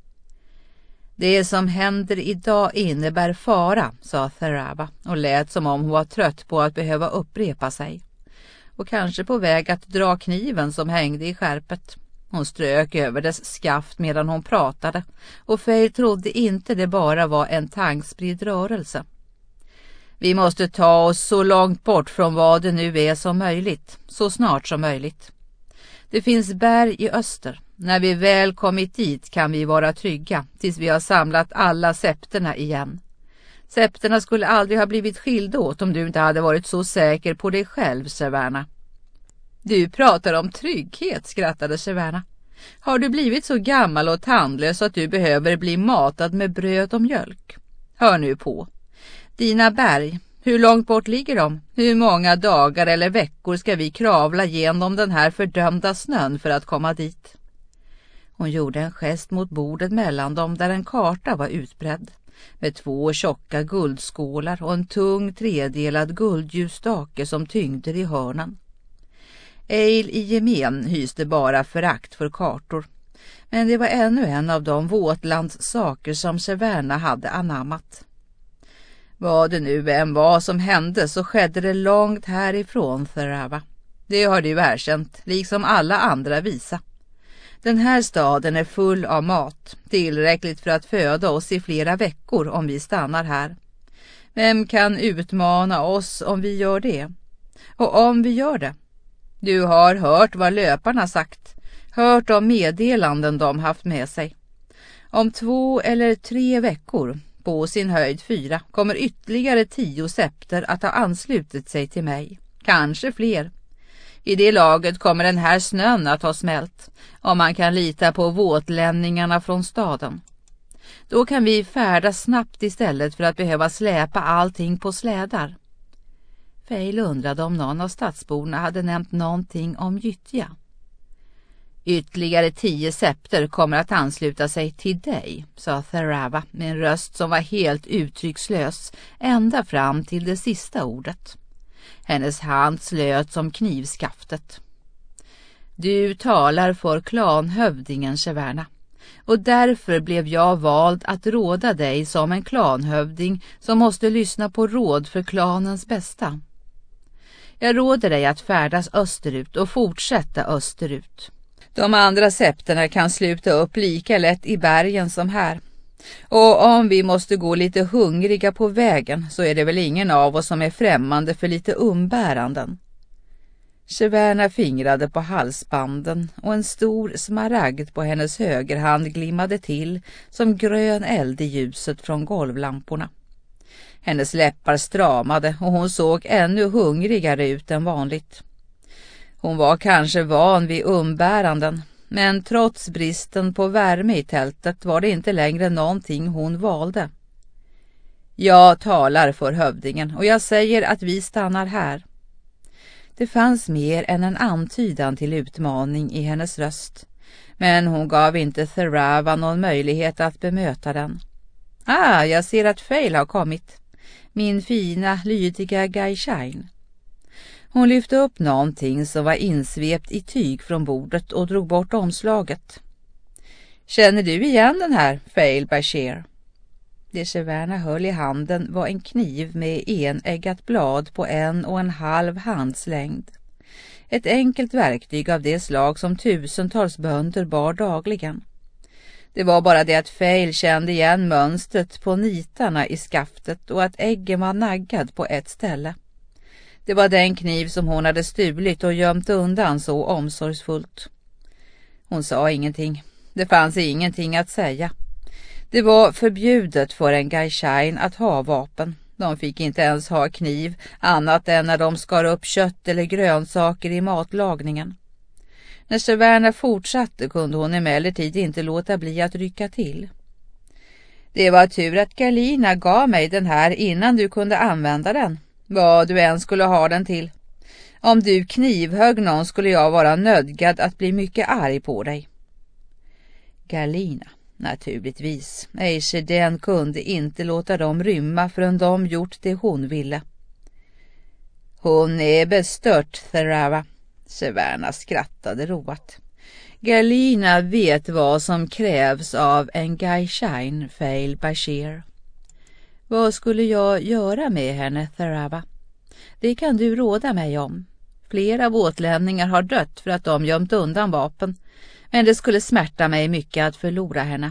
Det som händer idag innebär fara, sa Thorava och lät som om hon var trött på att behöva upprepa sig. Och kanske på väg att dra kniven som hängde i skärpet. Hon strök över dess skaft medan hon pratade och Fail trodde inte det bara var en tankspridd rörelse. Vi måste ta oss så långt bort från vad det nu är som möjligt, så snart som möjligt. Det finns berg i öster. När vi väl kommit dit kan vi vara trygga tills vi har samlat alla septerna igen. Septerna skulle aldrig ha blivit skilda åt om du inte hade varit så säker på dig själv, Cheverna. Du pratar om trygghet, skrattade Cheverna. Har du blivit så gammal och tandlös att du behöver bli matad med bröd och mjölk? Hör nu på. Dina berg, hur långt bort ligger de? Hur många dagar eller veckor ska vi kravla genom den här fördömda snön för att komma dit? Hon gjorde en gest mot bordet mellan dem där en karta var utbredd, med 2 tjocka guldskålar och en tung 3-delad guldljusstake som tyngde i hörnen. Eil i gemen hyste bara förakt för kartor. Men det var ännu en av de våtlandssaker som Severna hade anammat. Vad det nu än var som hände så skedde det långt härifrån Thurava. Det har du erkänt, liksom alla andra visa. Den här staden är full av mat, tillräckligt för att föda oss i flera veckor om vi stannar här. Vem kan utmana oss om vi gör det? Och om vi gör det? Du har hört vad löparna sagt, hört om meddelanden de haft med sig. Om 2 eller 3 veckor, på sin höjd 4, kommer ytterligare 10 septer att ha anslutit sig till mig, kanske fler. I det laget kommer den här snön att ha smält, om man kan lita på våtlänningarna från staden. Då kan vi färdas snabbt istället för att behöva släpa allting på slädar. Feil undrade om någon av stadsborna hade nämnt någonting om gyttja. Ytterligare 10 septer kommer att ansluta sig till dig, sa Thurava med en röst som var helt uttryckslös ända fram till det sista ordet. Hennes hand slöt som knivskaftet. Du talar för klanhövdingen Severna, och därför blev jag vald att råda dig som en klanhövding som måste lyssna på råd för klanens bästa. Jag råder dig att färdas österut och fortsätta österut. De andra septerna kan sluta upp lika lätt i bergen som här. Och om vi måste gå lite hungriga på vägen så är det väl ingen av oss som är främmande för lite umbäranden. Severna fingrade på halsbanden och en stor smaragd på hennes högerhand glimmade till som grön eld i ljuset från golvlamporna. Hennes läppar stramade och hon såg ännu hungrigare ut än vanligt. Hon var kanske van vid umbäranden, men trots bristen på värme i tältet var det inte längre någonting hon valde. Jag talar för hövdingen och jag säger att vi stannar här. Det fanns mer än en antydan till utmaning i hennes röst, men hon gav inte Thurava någon möjlighet att bemöta den. Jag ser att Feil har kommit. Min fina, lydiga Gaishain. Hon lyfte upp någonting som var insvept i tyg från bordet och drog bort omslaget. Känner du igen den här, Feil Bashir? Det Severna höll i handen var en kniv med eneggat blad på 1,5 handslängd. Ett enkelt verktyg av det slag som tusentals bönder bar dagligen. Det var bara det att Feil kände igen mönstret på nitarna i skaftet och att äggen var naggad på ett ställe. Det var den kniv som hon hade stulit och gömt undan så omsorgsfullt. Hon sa ingenting. Det fanns ingenting att säga. Det var förbjudet för en Gaishain att ha vapen. De fick inte ens ha kniv annat än när de skar upp kött eller grönsaker i matlagningen. När Severna fortsatte kunde hon emellertid inte låta bli att rycka till. Det var tur att Galina gav mig den här innan du kunde använda den, vad du än skulle ha den till. Om du knivhögg någon skulle jag vara nödgad att bli mycket arg på dig. Galina, naturligtvis. Eishiden kunde inte låta dem rymma förrän de gjort det hon ville. Hon är bestört, Thurava. Severna skrattade roat. Galina vet vad som krävs av en Gaishain, Feil Bashir. Vad skulle jag göra med henne, Thurava? Det kan du råda mig om. Flera våtlänningar har dött för att de gömt undan vapen, men det skulle smärta mig mycket att förlora henne.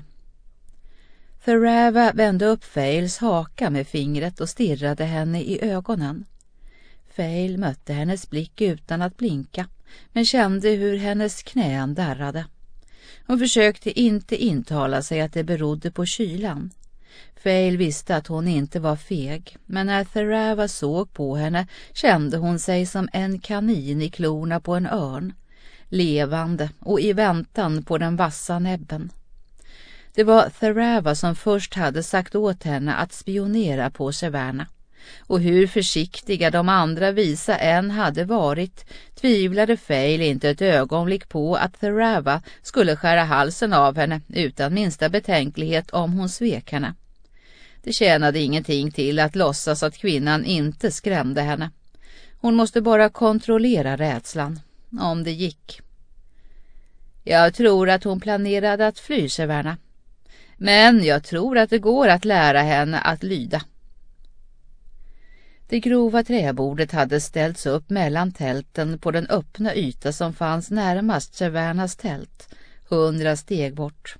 Thurava vände upp Feils haka med fingret och stirrade henne i ögonen. Feil mötte hennes blick utan att blinka, men kände hur hennes knän darrade. Hon försökte inte intala sig att det berodde på kylan. Feil visste att hon inte var feg, men när Thurava såg på henne kände hon sig som en kanin i klorna på en örn, levande och i väntan på den vassa näbben. Det var Thurava som först hade sagt åt henne att spionera på Severna. Och hur försiktiga de andra visa än hade varit, tvivlade Feil inte ett ögonblick på att Thurava skulle skära halsen av henne utan minsta betänklighet om hon svek henne. Det tjänade ingenting till att låtsas att kvinnan inte skrämde henne. Hon måste bara kontrollera rädslan. om det gick. Jag tror att hon planerade att fly, Severna. Men jag tror att det går att lära henne att lyda. Det grova träbordet hade ställts upp mellan tälten på den öppna yta som fanns närmast Severnas tält, 100 steg bort.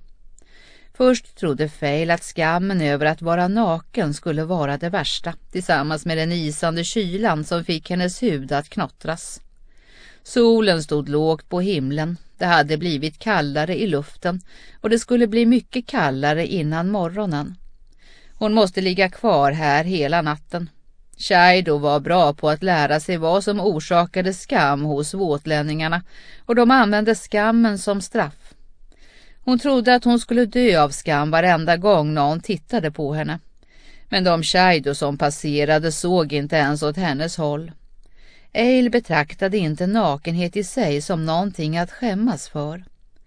Först trodde Fail att skammen över att vara naken skulle vara det värsta, tillsammans med den isande kylan som fick hennes hud att knottras. Solen stod lågt på himlen, det hade blivit kallare i luften och det skulle bli mycket kallare innan morgonen. Hon måste ligga kvar här hela natten. Shaido var bra på att lära sig vad som orsakade skam hos våtlänningarna och de använde skammen som straff. Hon trodde att hon skulle dö av skam varenda gång någon tittade på henne. Men de Shaido som passerade såg inte ens åt hennes håll. Eil betraktade inte nakenhet i sig som någonting att skämmas för.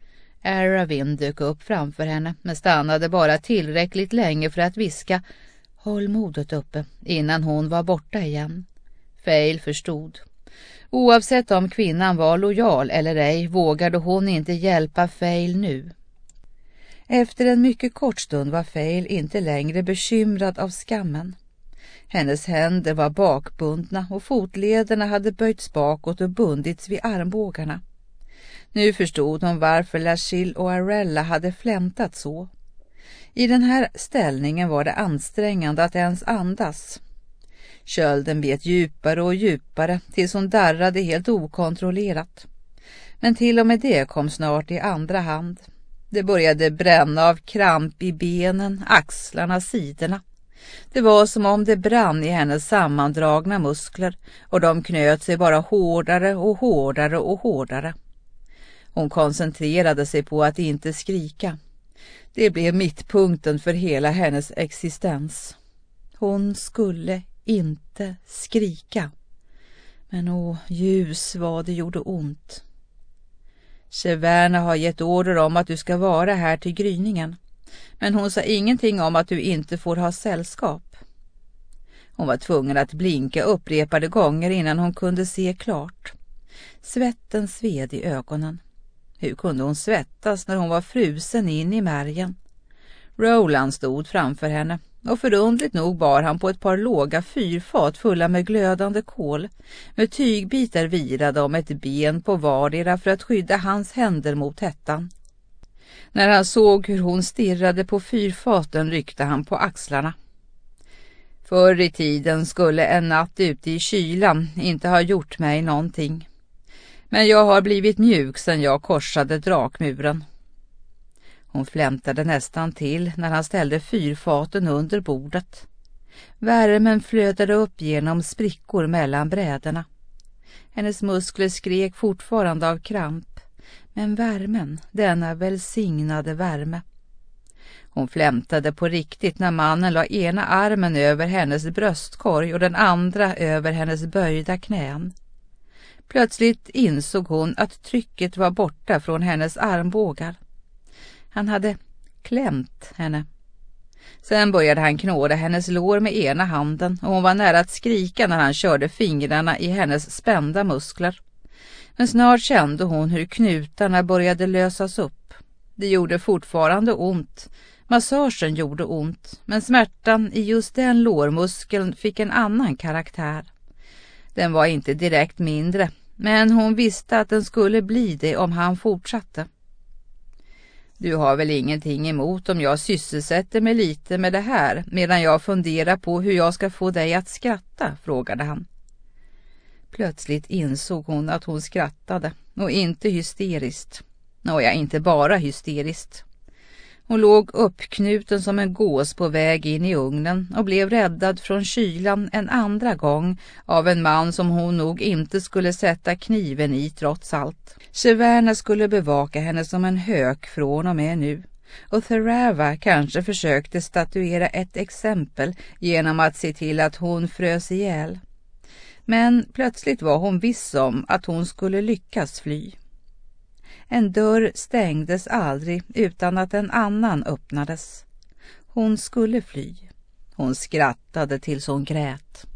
Aravin dök upp framför henne men stannade bara tillräckligt länge för att viska "Håll modet uppe" innan hon var borta igen. Fail förstod. Oavsett om kvinnan var lojal eller ej vågade hon inte hjälpa Fail nu. Efter en mycket kort stund var Fail inte längre bekymrad av skammen. Hennes händer var bakbundna och fotlederna hade böjts bakåt och bundits vid armbågarna. Nu förstod hon varför Lachil och Arella hade flämtat så. I den här ställningen var det ansträngande att ens andas. Kölden bet djupare och djupare tills hon darrade helt okontrollerat. Men till och med det kom snart i andra hand. Det började bränna av kramp i benen, axlarna, sidorna. Det var som om det brann i hennes sammandragna muskler och de knöt sig bara hårdare och hårdare och hårdare. Hon koncentrerade sig på att inte skrika. Det blev mittpunkten för hela hennes existens. Hon skulle inte skrika. Men ljus vad det gjorde ont. Severna har gett order om att du ska vara här till gryningen. Men hon sa ingenting om att du inte får ha sällskap. Hon var tvungen att blinka upprepade gånger innan hon kunde se klart. Svetten sved i ögonen. Hur kunde hon svettas när hon var frusen in i märgen? Roland stod framför henne och förundligt nog bar han på ett par låga fyrfat fulla med glödande kol med tygbitar virade om ett ben på vardera för att skydda hans händer mot hettan. När han såg hur hon stirrade på fyrfaten ryckte han på axlarna. Förr i tiden skulle en natt ute i kylan inte ha gjort mig någonting. Men jag har blivit mjuk sedan jag korsade drakmuren. Hon flämtade nästan till när han ställde fyrfaten under bordet. Värmen flödade upp genom sprickor mellan bräderna. Hennes muskler skrek fortfarande av kramp. Men värmen, denna välsignade värme. Hon flämtade på riktigt när mannen la ena armen över hennes bröstkorg och den andra över hennes böjda knän. Plötsligt insåg hon att trycket var borta från hennes armbågar. Han hade klämt henne. Sen började han knåda hennes lår med ena handen och hon var nära att skrika när han körde fingrarna i hennes spända muskler. Men snart kände hon hur knutarna började lösas upp. Det gjorde fortfarande ont. Massagen gjorde ont, men smärtan i just den lårmuskeln fick en annan karaktär. Den var inte direkt mindre, men hon visste att den skulle bli det om han fortsatte. Du har väl ingenting emot om jag sysselsätter mig lite med det här medan jag funderar på hur jag ska få dig att skratta, frågade han. Plötsligt insåg hon att hon skrattade och inte hysteriskt. Nåja, inte bara hysteriskt. Hon låg uppknuten som en gås på väg in i ugnen och blev räddad från kylan en andra gång av en man som hon nog inte skulle sätta kniven i trots allt. Severna skulle bevaka henne som en hök från och med nu. Och Thorava kanske försökte statuera ett exempel genom att se till att hon frös ihjäl. Men plötsligt var hon viss om att hon skulle lyckas fly. En dörr stängdes aldrig utan att en annan öppnades. Hon skulle fly. Hon skrattade tills hon grät.